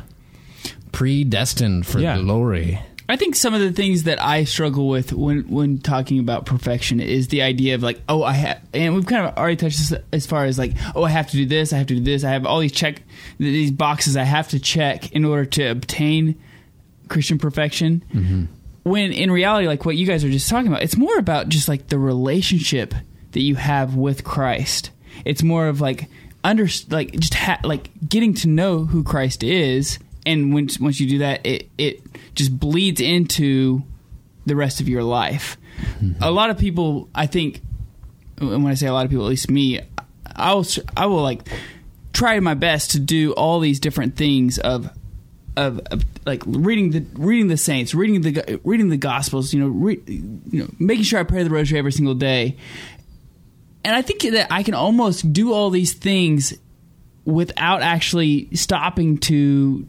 Predestined for yeah. glory. I think some of the things that I struggle with when, when talking about perfection is the idea of like, oh, I have, and we've kind of already touched this as far as like, oh, I have to do this, I have to do this, I have all these check, these boxes I have to check in order to obtain Christian perfection. Mm-hmm. When in reality, like what you guys are just talking about, it's more about just like the relationship that you have with Christ. It's more of like under like just ha- like getting to know who Christ is. And once once you do that, it, it just bleeds into the rest of your life. Mm-hmm. A lot of people, I think, and when I say a lot of people, at least me, I will I will like try my best to do all these different things of of, of like reading the reading the saints, reading the reading the Gospels, you know, re, you know, making sure I pray the Rosary every single day. And I think that I can almost do all these things without actually stopping to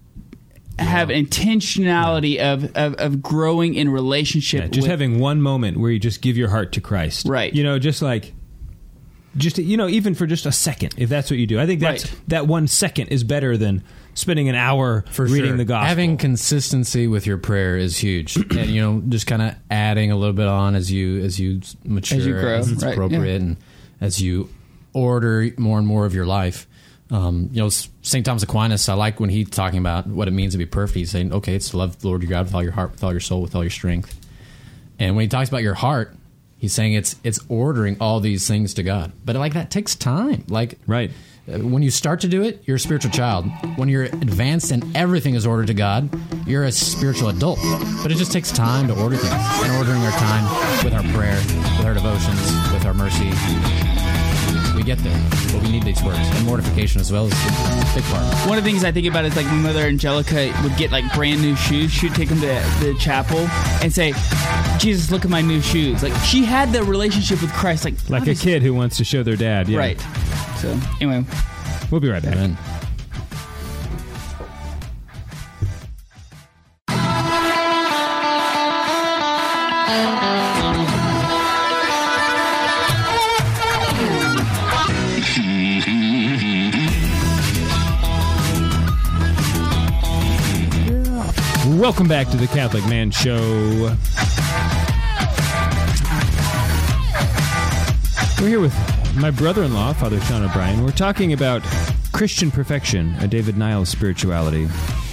have yeah. intentionality yeah. Of, of, of growing in relationship. Yeah, just with, having one moment where you just give your heart to Christ. Right. You know, just like, just, you know, even for just a second, if that's what you do. I think that's, right. that one second is better than spending an hour for reading sure. the Gospel. Having consistency with your prayer is huge. And, you know, just kind of adding a little bit on as you, as you mature, as you grow, as it's right, appropriate, yeah. and as you order more and more of your life. Um, you know, Saint Thomas Aquinas, I like when he's talking about what it means to be perfect. He's saying, okay, it's to love the Lord your God with all your heart, with all your soul, with all your strength. And when he talks about your heart, he's saying it's it's ordering all these things to God. But like that takes time. Like right. when you start to do it, you're a spiritual child. When you're advanced and everything is ordered to God, you're a spiritual adult. But it just takes time to order things. And ordering our time with our prayer, with our devotions, with our mercy. We get there, but we need these works, and mortification as well is a big part. One of the things I think about is like when Mother Angelica would get like brand new shoes. She'd take them to the chapel and say, "Jesus, look at my new shoes." Like she had the relationship with Christ, like like a kid who wants to show their dad. Yeah. Right. So anyway, we'll be right back. Amen. Welcome back to the Catholic Man Show. We're here with my brother-in-law, Father Sean O'Brien. We're talking about Christian perfection, a David Niles spirituality.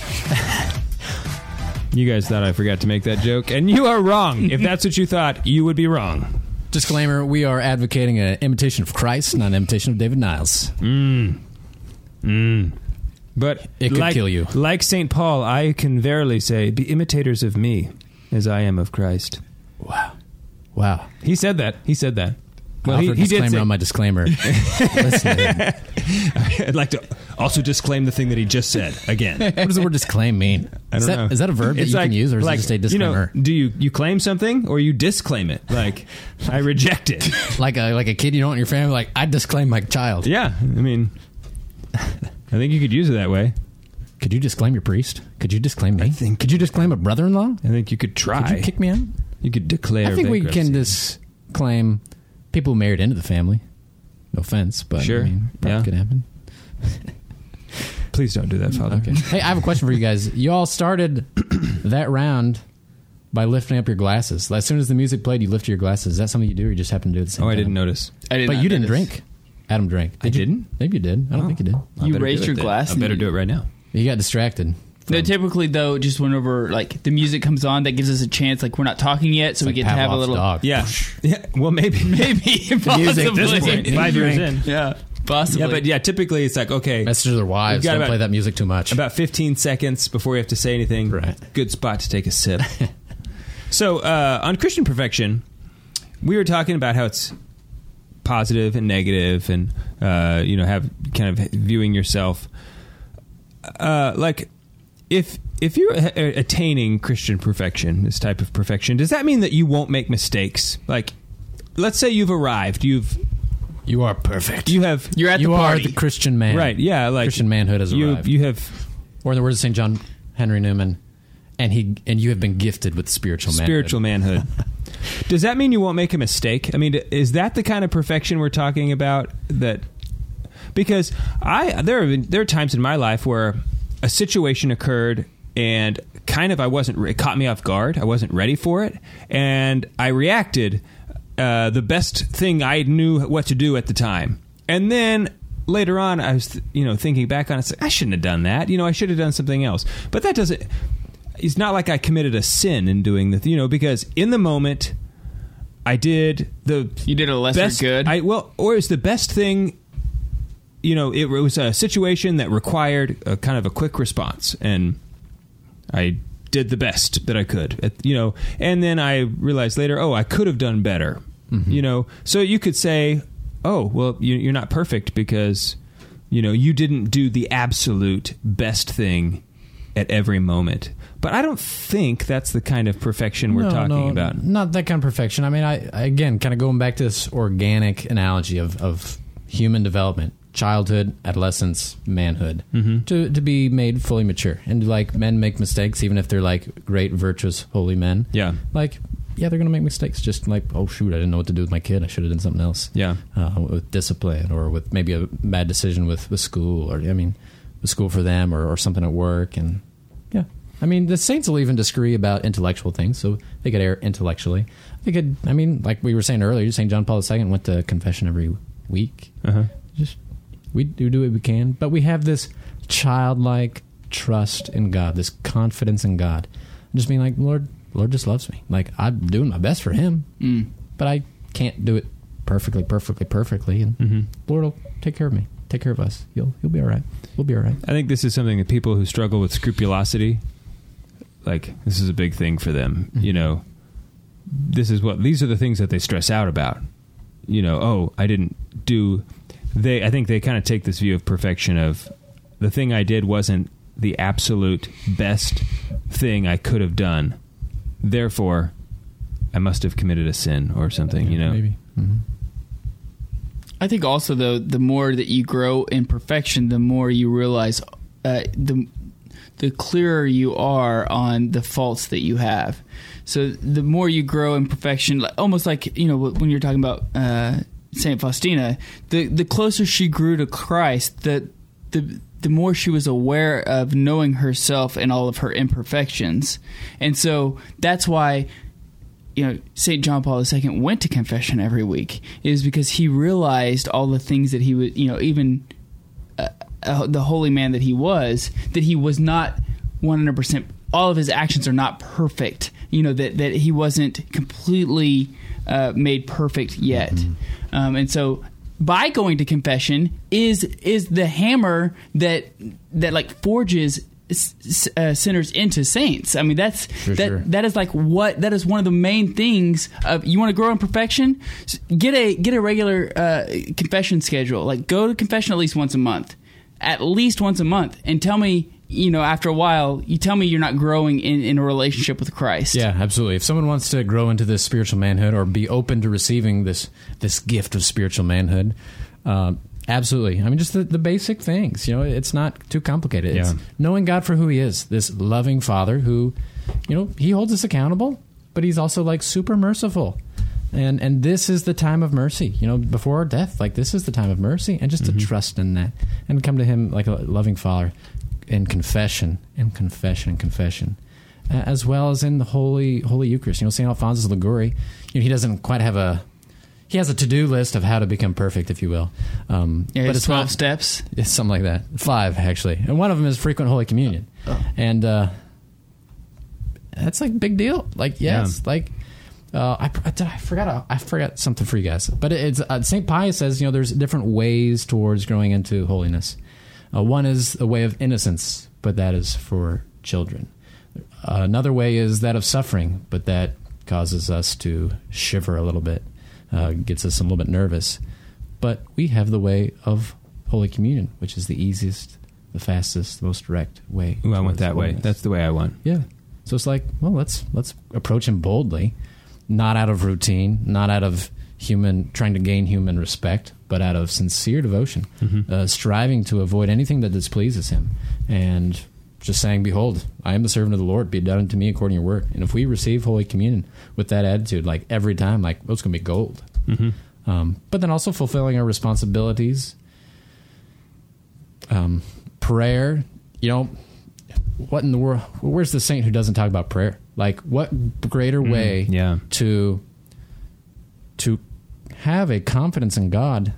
You guys thought I forgot to make that joke, and you are wrong. If that's what you thought, you would be wrong. Disclaimer, we are advocating an imitation of Christ, not an imitation of David Niles. Mmm. Mmm. But it could like, kill you. Like Saint Paul, I can verily say, be imitators of me as I am of Christ. Wow. Wow. He said that. He said that. Well, he, he disclaimer did say, on my disclaimer. Listen to him. I'd like to also disclaim the thing that he just said again. What does the word disclaim mean? I don't is that, know. Is that a verb it's that you like, can use, or is like, it just a disclaimer? You know, do you, you claim something or you disclaim it? Like, I reject it. like a like a kid you don't want in your family, like, I disclaim my child. Yeah. I mean, I think you could use it that way. Could you disclaim your priest? Could you disclaim me? I think, could you disclaim a brother-in-law? I think you could try. Could you kick me out? You could declare I think bankruptcy. We can disclaim people who married into the family. No offense, but sure. I mean, probably yeah. could happen. Please don't do that, Father. Okay. Hey, I have a question for you guys. You all started that round by lifting up your glasses. As soon as the music played, you lifted your glasses. Is that something you do, or you just happen to do it at the same Oh, time? I didn't notice. I did But not you didn't notice. drink. Adam drank. I you? didn't? Maybe you did. I don't Oh. think you did. I You better raised do it your then. glass I and better you- do it right now. You got distracted. No, typically though, just whenever like the music comes on, that gives us a chance. Like we're not talking yet, so It's we like get to have a Pavlov's little. dog. Yeah. yeah. Well, maybe. Maybe music possibly. at this point. Five years in. Yeah, possibly. Yeah, but yeah, typically it's like, okay, Message to their wives. We've got Don't about- play that music too much. about fifteen seconds before we have to say anything. Right. Good spot to take a sip. So, uh, on Christian perfection, we were talking about how it's positive and negative and, uh, you know, have kind of viewing yourself. Uh, like, if if you're a- attaining Christian perfection, this type of perfection, does that mean that you won't make mistakes? Like, let's say you've arrived, you've You are perfect. you have You're at you the are party. the Christian man. right, yeah, like Christian manhood has you arrived. you have Or in the words of Saint John Henry Newman, and he and you have been gifted with spiritual manhood. spiritual manhood. Does that mean you won't make a mistake? I mean, is that the kind of perfection we're talking about? That because I there have been, there are times in my life where a situation occurred and kind of I wasn't it caught me off guard. I wasn't ready for it, and I reacted uh, the best thing I knew what to do at the time, and then. Later on, I was, you know, thinking back on it. Like, I shouldn't have done that. You know, I should have done something else. But that doesn't. It's not like I committed a sin in doing the, you know, because in the moment, I did the You did a lesser best, good. I well, or is the best thing. You know, it was a situation that required a kind of a quick response, and I did the best that I could. At, you know, and then I realized later, oh, I could have done better. Mm-hmm. You know, so you could say. Oh, well, you, you're not perfect because, you know, you didn't do the absolute best thing at every moment. But I don't think that's the kind of perfection we're No, talking no, about. Not that kind of perfection. I mean, I again, kind of going back to this organic analogy of, of human development, childhood, adolescence, manhood, Mm-hmm. to to be made fully mature. And like men make mistakes, even if they're like great, virtuous, holy men. Yeah. Like, yeah, they're going to make mistakes. Just like, oh, shoot, I didn't know what to do with my kid. I should have done something else. Yeah. Uh, with discipline or with maybe a bad decision with, with school or, I mean, with school for them or, or something at work. And, yeah. I mean, the saints will even disagree about intellectual things, so they could err intellectually. They could, I mean, like we were saying earlier, Saint John Paul the Second went to confession every week. Uh-huh. Just, we do, do what we can. But we have this childlike trust in God, this confidence in God. Just being like, Lord, Lord just loves me. Like, I'm doing my best for him, Mm. but I can't do it perfectly, perfectly, perfectly. And Mm-hmm. Lord will take care of me, take care of us. You'll, you'll be all right. We'll be all right. I think this is something that people who struggle with scrupulosity, like, this is a big thing for them. Mm-hmm. You know, this is what, these are the things that they stress out about. You know, oh, I didn't do, they, I think they kind of take this view of perfection of the thing I did wasn't the absolute best thing I could have done. Therefore, I must have committed a sin or something, you know? Maybe. Mm-hmm. I think also though, the more that you grow in perfection, the more you realize, uh, the the clearer you are on the faults that you have. So the more you grow in perfection, like, almost like, you know, when you're talking about uh, Saint Faustina, the the closer she grew to Christ, the the the more she was aware of knowing herself and all of her imperfections. And so that's why, you know, Saint John Paul the Second went to confession every week, is because he realized all the things that he would, you know, even uh, uh, the holy man that he was, that he was not one hundred percent, all of his actions are not perfect, you know, that, that he wasn't completely uh, made perfect yet. Mm-hmm. Um, and so by going to confession is is the hammer that that like forges uh, sinners into saints. I mean, that's sure, that sure. that is like what that is one of the main things of, you want to grow in perfection, get a get a regular uh, confession schedule. Like, go to confession at least once a month, at least once a month, and tell me, you know, after a while, you tell me you're not growing in, in a relationship with Christ. Yeah, absolutely. If someone wants to grow into this spiritual manhood or be open to receiving this this gift of spiritual manhood, uh, absolutely. I mean, just the, the basic things. You know, it's not too complicated. It's Yeah. knowing God for who He is, this loving Father who, you know, He holds us accountable, but He's also like super merciful. And and this is the time of mercy, you know, before our death. Like, this is the time of mercy, and just Mm-hmm. to trust in that and come to him like a loving Father in confession and confession and confession, uh, as well as in the Holy Holy Eucharist. You know, Saint Alphonsus Liguori, you know, he doesn't quite have a, he has a to-do list of how to become perfect, if you will. Um, Yeah, but it's it's twelve not- steps. It's something like that. Five, actually. And one of them is frequent Holy Communion. And uh, that's like a big deal. Like, yes, Yeah. like, uh, I, I, I forgot I forgot something for you guys. But it's uh, Saint Pius says, you know, there's different ways towards growing into holiness. Uh, one is a way of innocence, but that is for children. Uh, another way is that of suffering, but that causes us to shiver a little bit, uh, gets us a little bit nervous. But we have the way of Holy Communion, which is the easiest, the fastest, the most direct way. Ooh, I went towards that way. holiness. That's the way I went. Yeah. So it's like, well, let's let's approach him boldly, not out of routine, not out of human trying to gain human respect, but out of sincere devotion, Mm-hmm. uh, striving to avoid anything that displeases him, and just saying, "Behold, I am the servant of the Lord. Be it done unto me according to your word." And if we receive Holy Communion with that attitude, like every time, like, oh, it's going to be gold. Mm-hmm. Um, but then also fulfilling our responsibilities. Um, prayer, you know, what in the world? Where's the saint who doesn't talk about prayer? Like, what greater way yeah. to to have a confidence in God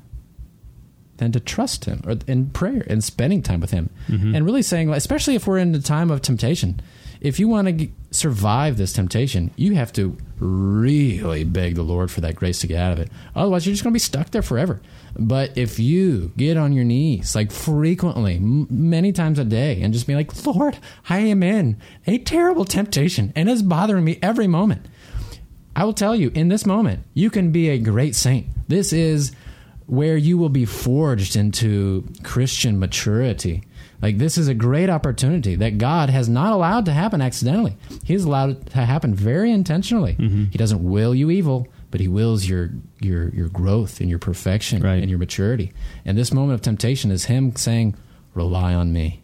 than to trust Him, or in prayer and spending time with Him, Mm-hmm. and really saying, especially if we're in the time of temptation, if you want to g- survive this temptation, you have to really beg the Lord for that grace to get out of it. Otherwise, you're just going to be stuck there forever. But if you get on your knees, like frequently, m- many times a day, and just be like, Lord, I am in a terrible temptation, and it's bothering me every moment. I will tell you, in this moment, you can be a great saint. This is where you will be forged into Christian maturity. Like, this is a great opportunity that God has not allowed to happen accidentally. He has allowed it to happen very intentionally. Mm-hmm. He doesn't will you evil, but He wills your your your growth and your perfection Right. and your maturity. And this moment of temptation is Him saying, rely on me.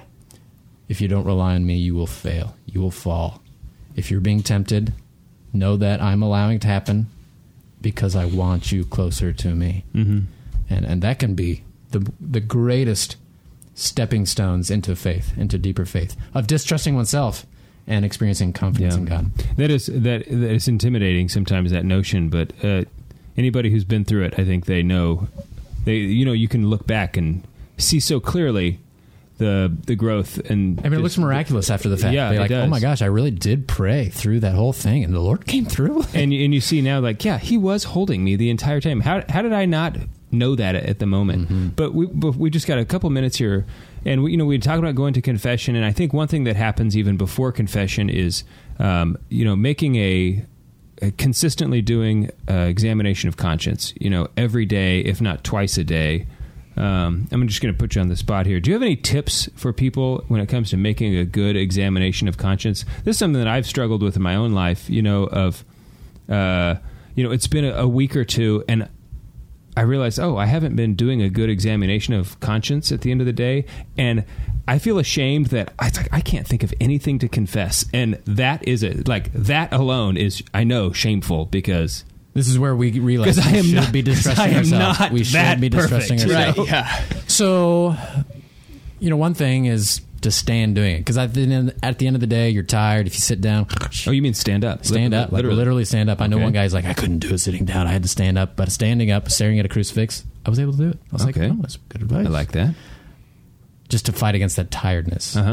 If you don't rely on me, you will fail. You will fall. If you're being tempted, know that I'm allowing it to happen because I want you closer to me. Mm-hmm. And and that can be the the greatest stepping stones into faith, into deeper faith, of distrusting oneself and experiencing confidence in God. That is that that is intimidating sometimes, that notion. But uh, anybody who's been through it, I think they know. They you know you can look back and see so clearly the the growth, and I mean, it looks miraculous after the fact. Yeah, They're it like, does. oh my gosh, I really did pray through that whole thing, and the Lord came through. and you- and you see now, like, yeah, He was holding me the entire time. How how did I not know that at the moment? Mm-hmm. But we but we just got a couple minutes here, and we, you know we talked about going to confession, and I think one thing that happens even before confession is um, you know making a, a consistently doing uh, examination of conscience. You know, every day, if not twice a day. Um, I'm just going to put you on the spot here. Do you have any tips for people when it comes to making a good examination of conscience? This is something that I've struggled with in my own life, you know, of, uh, you know, it's been a, a week or two, and I realized, oh, I haven't been doing a good examination of conscience at the end of the day, and I feel ashamed that I, it's like, I can't think of anything to confess, and that is it. Like, that alone is, I know, shameful, because... This is where we realize 'Cause we I am should not- be 'cause distrusting I am ourselves. not we should that be distrusting perfect. ourselves. Right, yeah. So, you know, one thing is to stand doing it, because at the end, at the end of the day, you're tired. If you sit down, Oh, you mean stand up? stand up, like Literally. literally stand up. I know Okay. one guy's like, I couldn't do it sitting down. I had to stand up, but standing up, staring at a crucifix, I was able to do it. I was Okay. like, oh, that's good advice. I like that. Just to fight against that tiredness. Uh-huh.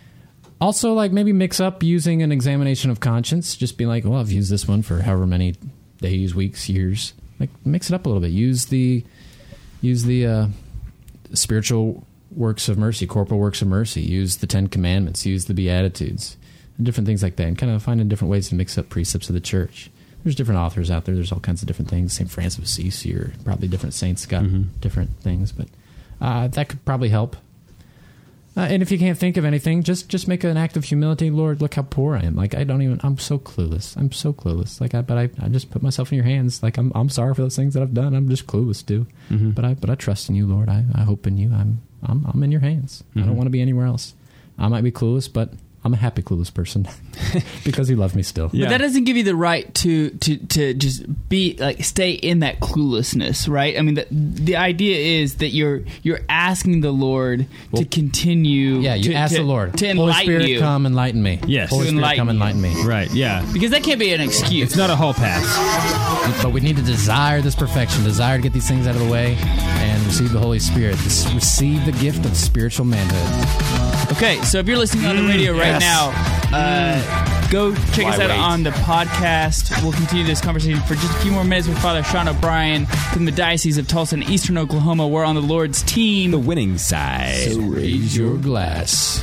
Also, like, maybe mix up using an examination of conscience. Just be like, well, I've used this one for however many days, weeks, years. Like, mix it up a little bit. Use the use the uh, spiritual works of mercy, corporal works of mercy. Use the Ten Commandments. Use the Beatitudes, and different things like that. And kind of finding different ways to mix up precepts of the church. There's different authors out there. There's all kinds of different things. Saint Francis of Assisi, or probably different saints got Mhm. different things, but uh, that could probably help. Uh, and if you can't think of anything, just just make an act of humility. Lord, look how poor I am. Like, I don't even. I'm so clueless. I'm so clueless. Like, I but I, I just put myself in your hands. Like, I'm I'm sorry for those things that I've done. I'm just clueless too. Mhm. But I but I trust in you, Lord. I, I hope in you. I'm I'm I'm in your hands. I Mhm. don't want to be anywhere else. I might be clueless, but I'm a happy clueless person because he loved me still. But that doesn't give you the right to, to, to just be like stay in that cluelessness, right? I mean, the, the idea is that you're you're asking the Lord Well, to continue. Yeah, you to, ask to, the Lord. to Holy enlighten Spirit, you, come enlighten me. Yes. Holy To Spirit, enlighten come enlighten me. Right, yeah. because that can't be an excuse. It's not a hall pass. But we need to desire this perfection, desire to get these things out of the way, and receive the Holy Spirit. This, receive the gift of spiritual manhood. Okay, so if you're listening on the radio right yes. now, uh, go check Why us out wait? on the podcast. We'll continue this conversation for just a few more minutes with Father Sean O'Brien from the Diocese of Tulsa in Eastern Oklahoma. We're on the Lord's team. The winning side. So raise your glass.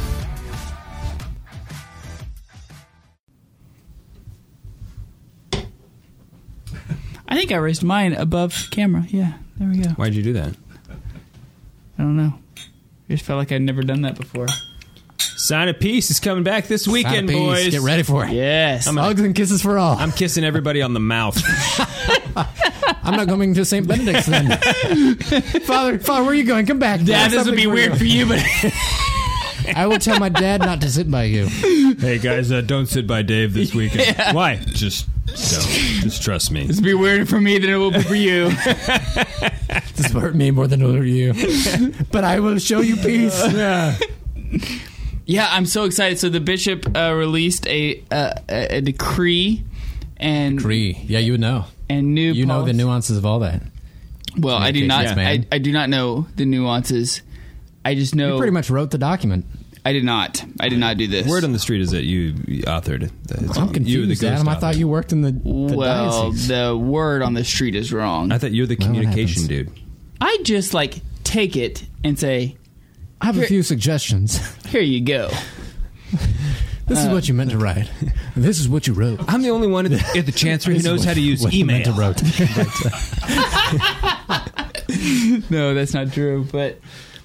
I think I raised mine above camera. Yeah, there we go. Why'd you do that? I don't know. I just felt like I'd never done that before. Sign of Peace is coming back this weekend, Sign of peace. boys. Get ready for it. Yes. I'm Hugs and kisses for all. I'm kissing everybody on the mouth. I'm not coming to Saint Benedict's then. Father, Father, where are you going? Come back. Dad, this would be weird for you, but I will tell my dad not to sit by you. Hey guys, uh, don't sit by Dave this weekend. Yeah. Why? Just don't. Just trust me. this would be weird for me than it will be for you. This will hurt me more than it'll hurt you. But I will show you peace. Yeah. Yeah, I'm so excited. So the bishop uh, released a, uh, a a decree and Decree. Yeah, you would know. and new. You know the policy- nuances of all that. Well, I do not. Communications, man. I, I do not know the nuances. I just know. You pretty much wrote the document. I did not. I did not do this. Word on the street is that you authored it. That it's- I'm you, the confused, ghost Adam. I author. thought you worked in the, the well, diocese. the word on the street is wrong. I thought you're the Well, what communication happens? dude. I just like take it and say, I have a Here- few suggestions. "Here you go." This is what you meant to write. This is what you wrote. I'm the only one at the, at the chancery who This is knows what- how to use what you meant email. to wrote. No, that's not true. But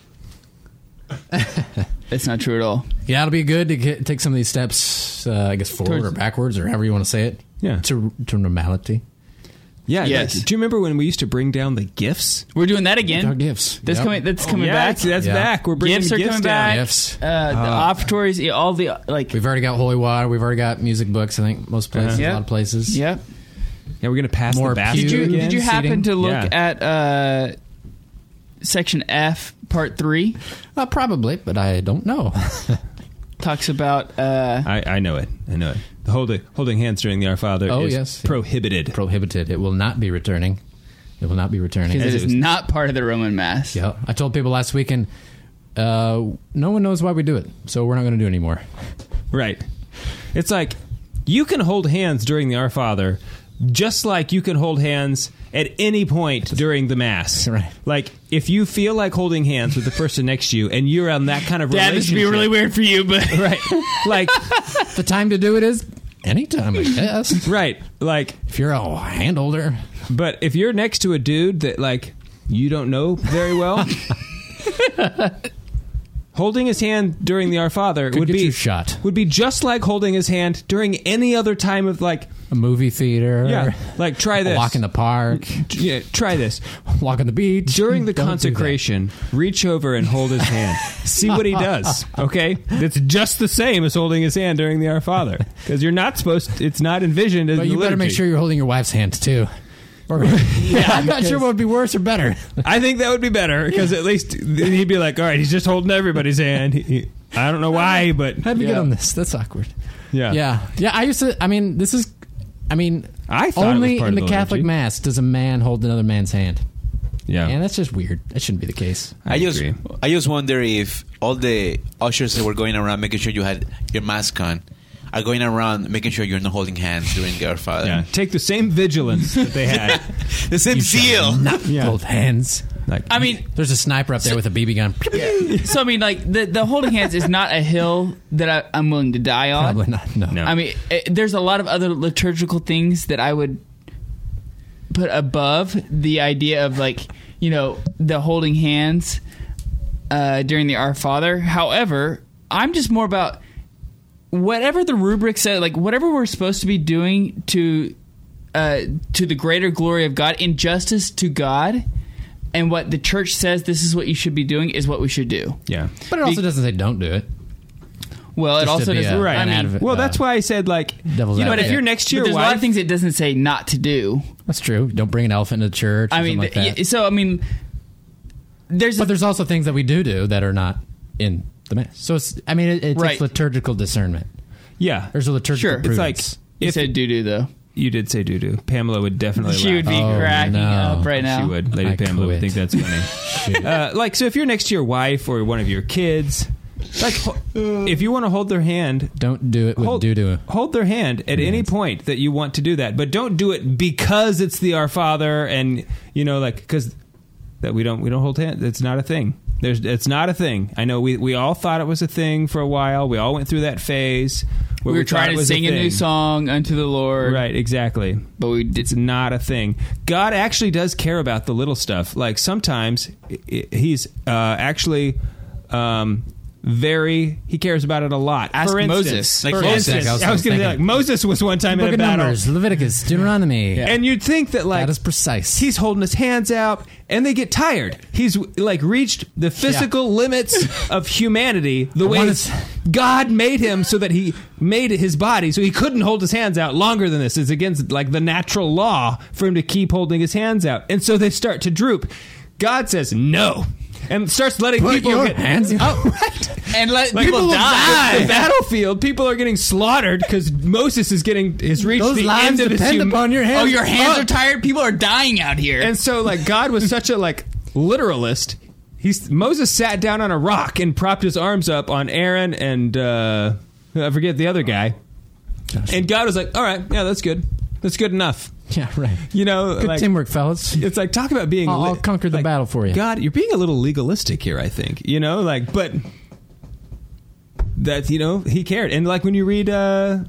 that's not true at all. Yeah, it'll be good to get, take some of these steps, uh, I guess, forward Towards- or backwards or however you want to say it. Yeah. To, to normality. Yeah. Yes. Like, do you remember when we used to bring down the gifts? We're doing that Our again. gifts. That's Yep. coming. That's coming yeah, back. That's, that's Yeah. back. We're bringing Gifts are gifts coming down. back. Gifts. Uh, the offertories, yeah, all the like. We've already got holy water. We've already got music books. I think most places, Uh-huh. a lot of places. Yep. Yeah, we're gonna pass More the basket pew- Did you Again, did you happen seating. to look Yeah. at uh, section F, part three? Uh, probably, but I don't know. Talks about uh, I, I know it. I know it. The holding holding hands during the Our Father Oh, is yes. prohibited. Prohibited. It will not be returning. It will not be returning. because it As is it was- not part of the Roman Mass. Yeah, I told people last weekend, uh, no one knows why we do it, so we're not going to do it anymore. Right. It's like you can hold hands during the Our Father, just like you can hold hands at any point during the Mass. Right. Like if you feel like holding hands with the person next to you, and you're on that kind of Dad, relationship. this would be really weird for you, but Right. Like The time to do it is anytime, I guess. right. Like, If you're a hand holder, but if you're next to a dude that like you don't know very well. Holding his hand during the Our Father Could would get be you shot. would be just like holding his hand during any other time of like a movie theater, yeah like try a this walk in the park, yeah try this walk on the beach. during the Don't do consecration. Reach over and hold his hand. See what he does. Okay, it's just the same as holding his hand during the Our Father because you're not supposed. To, it's not envisioned as. that. But the you better make liturgy. sure you're holding your wife's hand too. Or, yeah, I'm not sure what would be worse or better. I think that would be better because at least then he'd be like, all right, he's just holding everybody's hand. He, he, I don't know why, but How'd we Yeah. get on this? That's awkward. yeah, Yeah, yeah. I used to. I mean, this is. I mean, I thought it was only part in of the the Catholic liturgy. Mass does a man hold another man's hand, yeah. and that's just weird. That shouldn't be the case. I, just agree. I just wonder if all the ushers that were going around making sure you had your mask on are going around making sure you're not holding hands during the Our Father. Yeah, take the same vigilance that they had. The same seal. Not Yeah. hold hands. Like, I mean, There's a sniper up there with a B B gun. so I mean, like the the holding hands is not a hill that I, I'm willing to die on. Probably not. No. No. I mean, it, there's a lot of other liturgical things that I would put above the idea of like, you know, the holding hands uh, during the Our Father. However, I'm just more about whatever the rubric said, like whatever we're supposed to be doing to uh, to the greater glory of God, in justice to God, and what the church says this is what you should be doing is what we should do. yeah. But it also doesn't say don't do it. Well, it Just to also be does. a- Right. I an mean, advocate. Well, Uh, that's why I said like, devil's you know, advocate. if you're next to but your there's wife, a lot of things it doesn't say not to do. That's true. Don't bring an elephant into church. Or I mean, something like that. yeah, so I mean, there's a, But there's also things that we do do that are not in the mass. So it's, I mean, it, it takes Right. liturgical discernment. yeah, There's a liturgical Sure. it's like prudence. you if said doo doo though. you did say doo doo, Pamela would definitely She laugh. would be Oh, cracking no. up right now. She would. Lady I Pamela would quit. think that's funny. uh, like, so if you're next to your wife or one of your kids, like, ho- if you want to hold their hand, Don't do it with hold, doo-doo. hold their hand at any point that you want to do that, but don't do it because it's the Our Father and, you know, like, because that we don't we don't hold hands. It's not a thing. There's it's not a thing. I know we we all thought it was a thing for a while. We all went through that phase. Where We were thought trying it to was sing a, new thing. song unto the Lord, Right, exactly. but we did. It's not a thing. God actually does care about the little stuff. Like sometimes i- i- he's uh, actually um, very. He cares about it a lot. Ask For instance, Moses. Like for Moses. instance, I was I was going to say thinking. like Moses was one time Book in a of battle, Numbers, Leviticus, Deuteronomy. Yeah. and you'd think that like that is precise. he's holding his hands out, and they get tired. He's like reached the physical limits of humanity. The I way wanna s- God made him, so that he made his body, so he couldn't hold his hands out longer than this. It's against like the natural law for him to keep holding his hands out, and so they start to droop. God says no, and starts letting Put people your get hands out. Oh, right. and let Like, people will die. The battlefield, people are getting slaughtered because Moses is getting has reached Those the lives end of his depend hum- upon your hands. Oh, your hands Oh. are tired. People are dying out here. And so, like, God was such a like literalist. He's Moses sat down on a rock and propped his arms up on Aaron and uh, I forget the other guy. And God was like, "All right, yeah, that's good. That's good enough." Yeah, right. You know, Good like, teamwork, fellas. it's like talk about being. I'll, I'll li- conquer the like, battle for you. God, you're being a little legalistic here. I think you know, like, but that you know he cared. And like when you read, uh,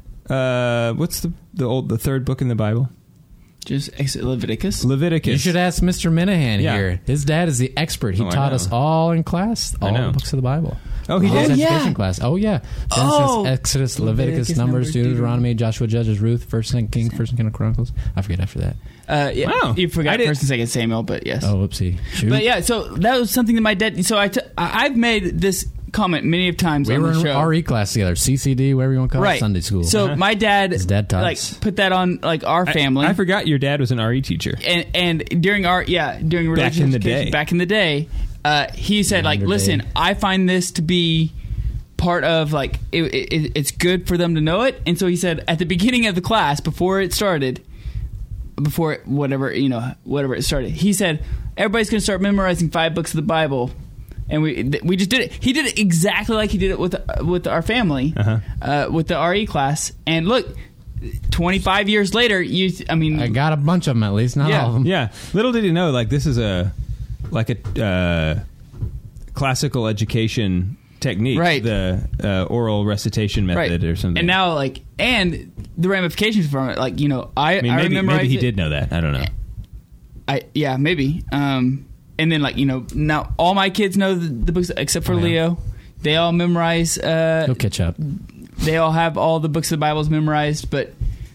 uh, what's the the old the third book in the Bible? Just exit Leviticus. Leviticus. You should ask Mister Minahan Yeah. here. His dad is the expert. He Oh, I taught know. us all in class, I all know. the books of the Bible. Oh, he All did? his Oh, education yeah. class. Oh, yeah. Genesis, Oh. Exodus, Leviticus, Leviticus, Numbers, Numbers, Deuteronomy, Joshua, Judges, Ruth, First and Kings, First and King of Chronicles. I forget after that. Uh, yeah, Wow. you I forgot did- First and Second Samuel, but yes. Oh, whoopsie. Shoot. But yeah, so that was something that my dad. So I t- I- I've made this comment many of times we on were the in show. R E class together. C C D, whatever you want to call right, it. Sunday school. So my dad, His dad taught like us. put that on like our I- family. I, forgot your dad was an R E teacher. and and during our yeah during Back religious in the education, day. back in the day, uh, he said like, Yonder listen, day. I find this to be part of like it, it, it's good for them to know it, and so he said at the beginning of the class before it started, before it, whatever you know whatever it started, he said everybody's going to start memorizing five books of the Bible. And we th- we just did it. He did it exactly like he did it with uh, with our family, Uh-huh. uh, with the R E class. And look, twenty-five years later, you I mean, I got a bunch of them at least, not Yeah. all of them. Yeah. Little did he know, like this is a like a uh, classical education technique, Right. The uh, oral recitation method or something. And now, like, and the ramifications from it, like, you know, I, I mean, I maybe, remember maybe he did know that. I don't know. I yeah, maybe. Um, and then, like, you know, now all my kids know the, the books except for Oh, yeah. Leo. They all memorize. Uh, He'll catch up. They all have all the books of the Bibles memorized, but.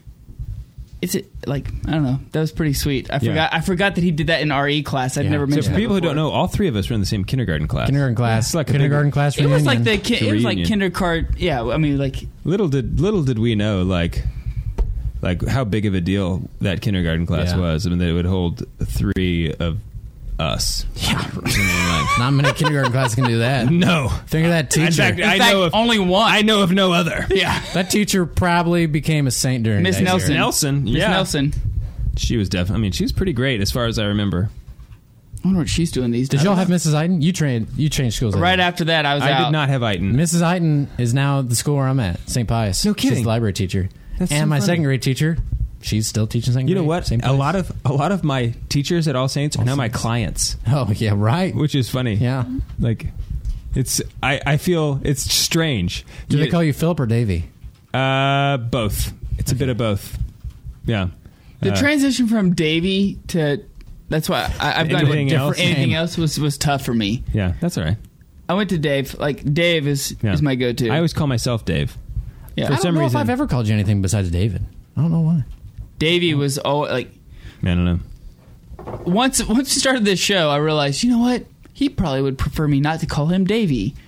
It's like I don't know. That was pretty sweet. I Yeah. forgot. I forgot that he did that in R E class. I've Yeah. never So So mentioned. for that people who before. don't know, all three of us were in the same kindergarten class. Kindergarten class. It's like a kindergarten big- class it reunion. was like the. ki- It was like Reunion. kindergarten. Yeah, I mean, like Little did little did we know, like like how big of a deal that kindergarten class Yeah. was. I mean, that it would hold three of us. Yeah. I mean, like, Not many kindergarten classes can do that. no. Think of that teacher. In fact, in I fact, know of only one. I know of no other. yeah, that teacher probably became a saint during Miss that year. Nelson. Nelson, Miss yeah. Nelson. She was definitely. I mean, she was pretty great as far as I remember. I wonder what she's doing these days. Did y'all have Missus Eiten? You trained. You changed schools. I Right think. after that, I was I out. did not have Eiten. Missus Eiten is now the school where I'm at, Saint Pius. No She's kidding. the library teacher. That's and so my funny. second grade teacher, she's still teaching second You grade. know what? Same A place. lot of a lot of my teachers at All Saints are now my clients, Oh yeah, right. which is funny. Yeah. Like, it's I, I feel it's strange. Do they call you Philip or Davy? Uh, both. It's a bit of both. Yeah. the Uh, transition from Davy to that's why I, I've gone to Anything different. else? Anything Same. else was was tough for me. Yeah, that's all right. I went to Dave. Like Dave is Yeah. is my go-to. I always call myself Dave. yeah. for I don't some know reason- if I've ever called you anything besides David. I don't know why. Davy was all like I don't know. once once we started this show, I realized you know what he probably would prefer me not to call him Davy.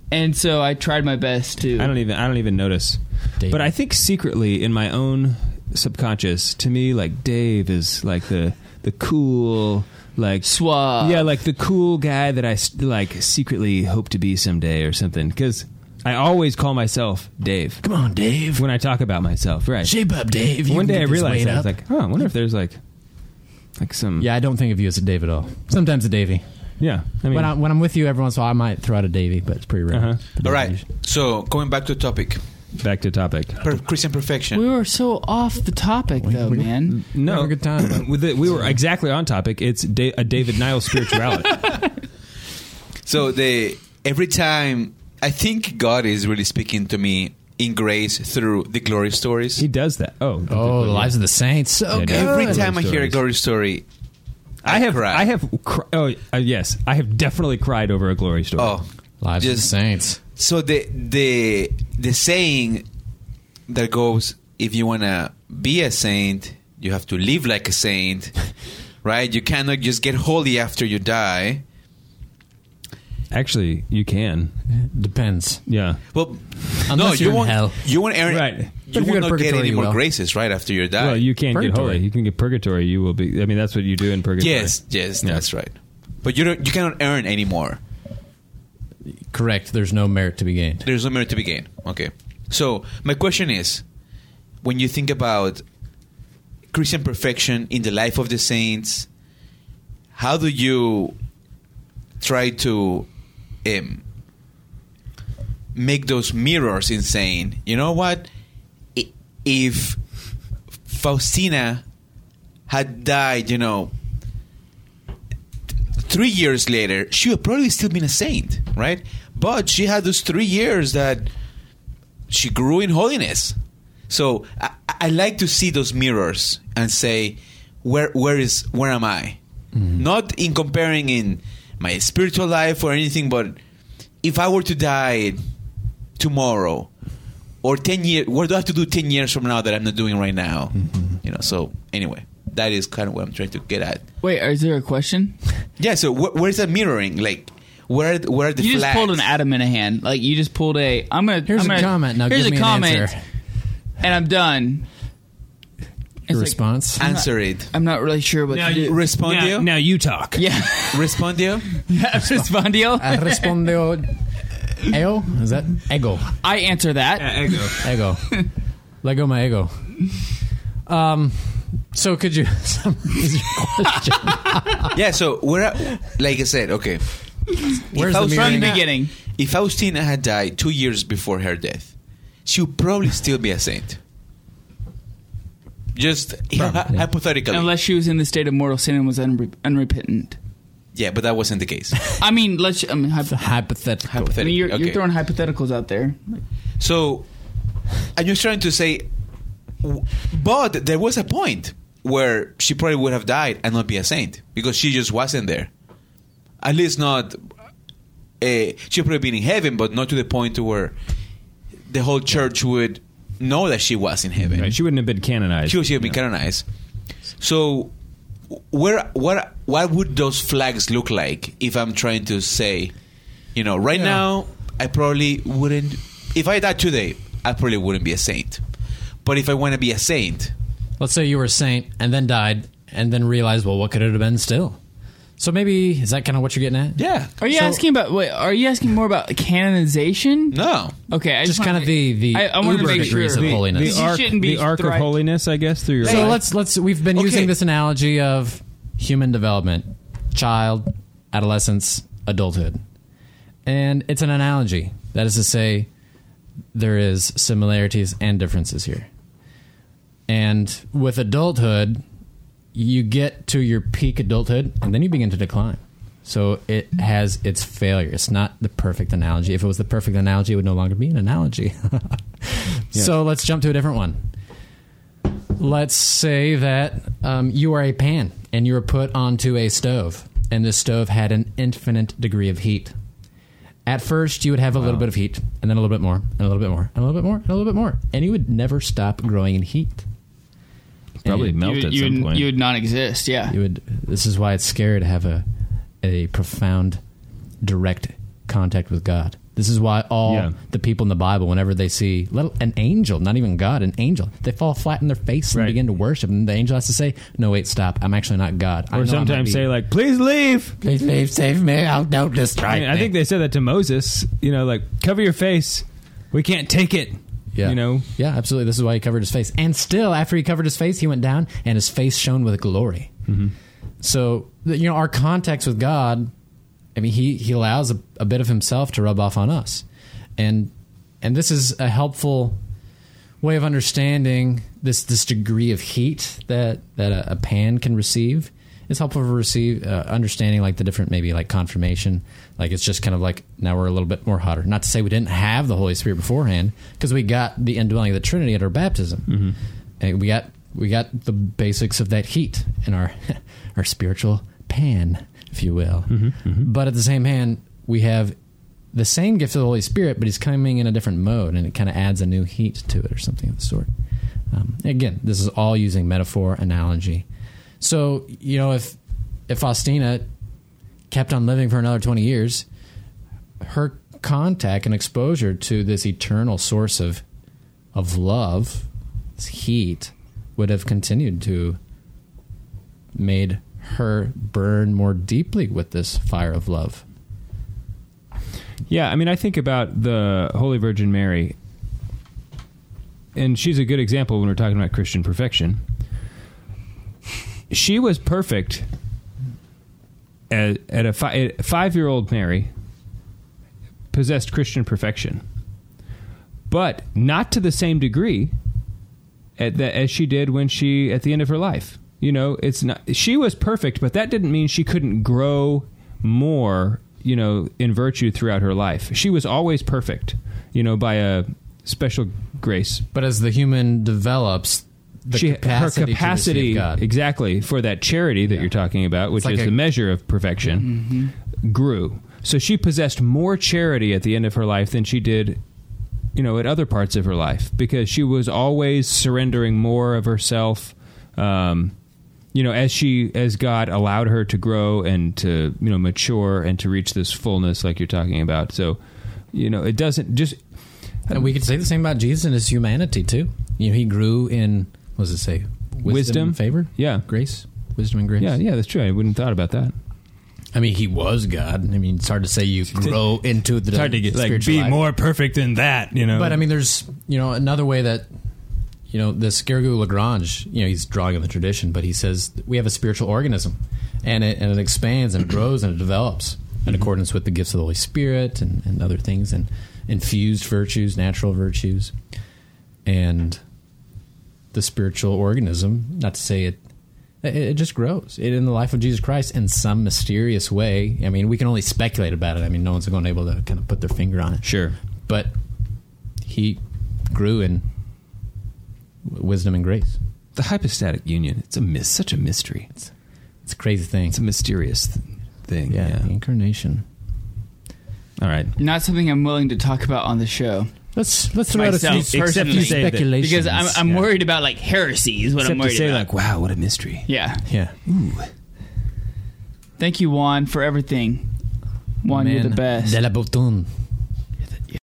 And so I tried my best to. I don't even I don't even notice. Dave. But I think secretly in my own subconscious, to me, like Dave is like the the cool, like Suave. yeah, like the cool guy that I s- like secretly hope to be someday or something. Because I always call myself Dave Come on, Dave. when I talk about myself. Right. Shape up, Dave. You One can day I get this realized weight that. I was up. like, oh, I wonder if there's like like some Yeah, I don't think of you as a Dave at all. Sometimes a Davey. yeah. I mean, When, I, when I'm with you every once in a while, I might throw out a Davey, but it's pretty rare. Uh-huh. The All Davey right. usually- So going back to the topic, back to topic. per- Christian perfection. We were so off the topic, though, we- man. No, Having a good time. with it, we were exactly on topic. It's da- a David Niles spirituality. So the every time I think God is really speaking to me in grace through the glory stories. He does that. Oh, Oh, the lives of the saints. So Yeah, good. Every Glory time I hear a stories. glory story, I, I have, cry. I have, cr- oh uh, yes, I have definitely cried over a glory story. Oh, Lives of the just saints. so the the the saying that goes, if you want to be a saint, you have to live like a saint, right? You cannot just get holy after you die. Actually, you can. Depends. Yeah, Well, Unless no, you're you in won't. hell. You won't earn. Right. You But if you will go to not get purgatory, any you more will. graces right after you die. well, you can't get Purgatory. holy. You can get purgatory. You will be. I mean, that's what you do in purgatory. yes, yes, Yeah. that's right. But you don't. You cannot earn anymore. Correct. There's no merit to be gained. There's no merit to be gained. Okay. So my question is, when you think about Christian perfection in the life of the saints, how do you try to um, make those mirrors in saying, you know what? I- If Faustina had died, you know, three years later, she would probably still been a saint, right? But she had those three years that she grew in holiness. So I, I like to see those mirrors and say, where where is where am I? Not in comparing in my spiritual life or anything, but if I were to die tomorrow or ten years, what do I have to do ten years from now that I'm not doing right now? You know. So anyway, that is kind of what I'm trying to get at. Wait, is there a question? Yeah. So wh- where is that mirroring? Like, where where are the You just flags? pulled an Adam in a hand. Like, you just pulled a... I'm gonna. Here's I'm a gonna- comment. Now here's give a me an comment, answer. and I'm done. Your like- response? Answer it. I'm not really sure what Now to you do. Respondio. Now, now you talk. Yeah. Respondio. Respondio. I respondo. Ego? Is that ego? I answer that. Ego. Ego. Lego my ego. Um. So could you summarize your question? Yeah. So where, like I said, okay. Where's If the Faustina- From the mirroring? beginning. If Faustina had died two years before her death, she would probably still be a saint. Just hy- Probably, yeah. hypothetically. Unless she was in the state of mortal sin and was unre- unrepentant. Yeah, but that wasn't the case. I mean, let's. I mean, hypo- Hypothetical. I Hypothetically. mean you're, okay. you're throwing hypotheticals out there. So I'm just trying to say, w- but there was a point where she probably would have died and not be a saint because she just wasn't there. At least not. Uh, she would probably been in heaven, but not to the point to where the whole church would know that she was in heaven. Right, she wouldn't have been canonized. She would have been canonized. So, where what what would those flags look like if I'm trying to say, you know, right Yeah. now I probably wouldn't. If I died today, I probably wouldn't be a saint. But if I want to be a saint, Let's say you were a saint and then died and then realized, well, what could it have been still? So maybe, is that kind of what you're getting at? yeah, Are you So- asking about? Wait, are you asking more about canonization? no, Okay, I Just wanna- kind of the, the I, I want to uber make degrees sure. of holiness. The You arc, shouldn't be the arc of thri- holiness, I guess, through your So life. let's let's we've been Okay. using this analogy of human development, child, adolescence, adulthood. And it's an analogy. That is to say there is similarities and differences here. And with adulthood, you get to your peak adulthood and then you begin to decline. So it has its failure. It's not the perfect analogy. If it was the perfect analogy, it would no longer be an analogy. So let's jump to a different one. Let's say that um, you are a pan and you are put onto a stove, and this stove had an infinite degree of heat. At first, you would have a little bit of heat, and then a little bit more, and a little bit more, and a little bit more, and a little bit more, and you would never stop growing in heat. Probably And melt you, at you, some would- point. you would not exist. Yeah. You would. This is why it's scary to have a a profound, direct contact with God. This is why all Yeah. the people in the Bible, whenever they see little, an angel, not even God, an angel, they fall flat in their face and Right. begin to worship. And the angel has to say, no, wait, stop. I'm actually not God. I Or know I might sometimes be- say like, please leave. please leave, save me. Oh, don't destroy I, mean, I me. think they said that to Moses, you know, like, cover your face. We can't take it. Yeah. You know? Yeah, absolutely. This is why he covered his face. And still, after he covered his face, he went down and his face shone with glory. Mm-hmm. So, you know, our contacts with God, I mean, he, he allows a, a bit of himself to rub off on us. And and this is a helpful way of understanding this this degree of heat that, that a, a pan can receive. It's helpful for receive uh, understanding like the different maybe like confirmation. Like it's just kind of like now we're a little bit more hotter. Not to say we didn't have the Holy Spirit beforehand, because we got the indwelling of the Trinity at our baptism, Mm-hmm. and we got we got the basics of that heat in our our spiritual pan, if you will. Mm-hmm. Mm-hmm. But at the same hand, we have the same gift of the Holy Spirit, but he's coming in a different mode, and it kind of adds a new heat to it or something of the sort. Um, again, this is all using metaphor, analogy. So, you know, if if Faustina kept on living for another twenty years, her contact and exposure to this eternal source of of love, this heat, would have continued to made her burn more deeply with this fire of love. Yeah, I mean, I think about the Holy Virgin Mary, and she's a good example when we're talking about Christian perfection. She was perfect at, at a fi- five-year-old Mary possessed Christian perfection, but not to the same degree at the, as she did when she at the end of her life. You know, it's not. She was perfect, but that didn't mean she couldn't grow more, you know, in virtue throughout her life. She was always perfect, you know, by a special grace. But as the human develops, the She, capacity, her to capacity, receive God. exactly, for that charity that Yeah. you're talking about, which like is a- the measure of perfection, grew. So she possessed more charity at the end of her life than she did, you know, at other parts of her life, because she was always surrendering more of herself. Um, you know, as she, as God allowed her to grow and to, you know, mature and to reach this fullness, like you're talking about. So, you know, it doesn't just. And we could say the same about Jesus and his humanity too. You know, he grew in, what does it say? Wisdom, Wisdom. and favor? Yeah. Grace? Wisdom and grace? Yeah, yeah, that's true. I wouldn't have thought about that. I mean, he was God. I mean, it's hard to say you grow into the It's hard to get, like, spiritual be life. more perfect than that, you know. But I mean, there's, you know, another way that, you know, this Gerardo Lagrange, you know, he's drawing on the tradition, but he says we have a spiritual organism, and it, and it expands and it grows and it develops in accordance with the gifts of the Holy Spirit and, and other things, and infused virtues, natural virtues. And the spiritual organism, not to say it, it, it just grows. It, in the life of Jesus Christ, in some mysterious way. I mean, we can only speculate about it. I mean, no one's going to be able to kind of put their finger on it. Sure. But he grew in wisdom and grace. The hypostatic union, it's a mis- such a mystery. It's, It's a crazy thing. it's a mysterious th- thing. yeah, Yeah. the incarnation. All right. Not something I'm willing to talk about on the show. Let's let's throw out a few, Myself, except personally. few You say that- speculations. Because I'm, I'm Yeah. worried about like heresy is what Except I'm to worried say, about. like, wow, what a mystery. yeah. yeah. Thank you, Juan, for everything. Juan, you're the Man best. de la Boutonne.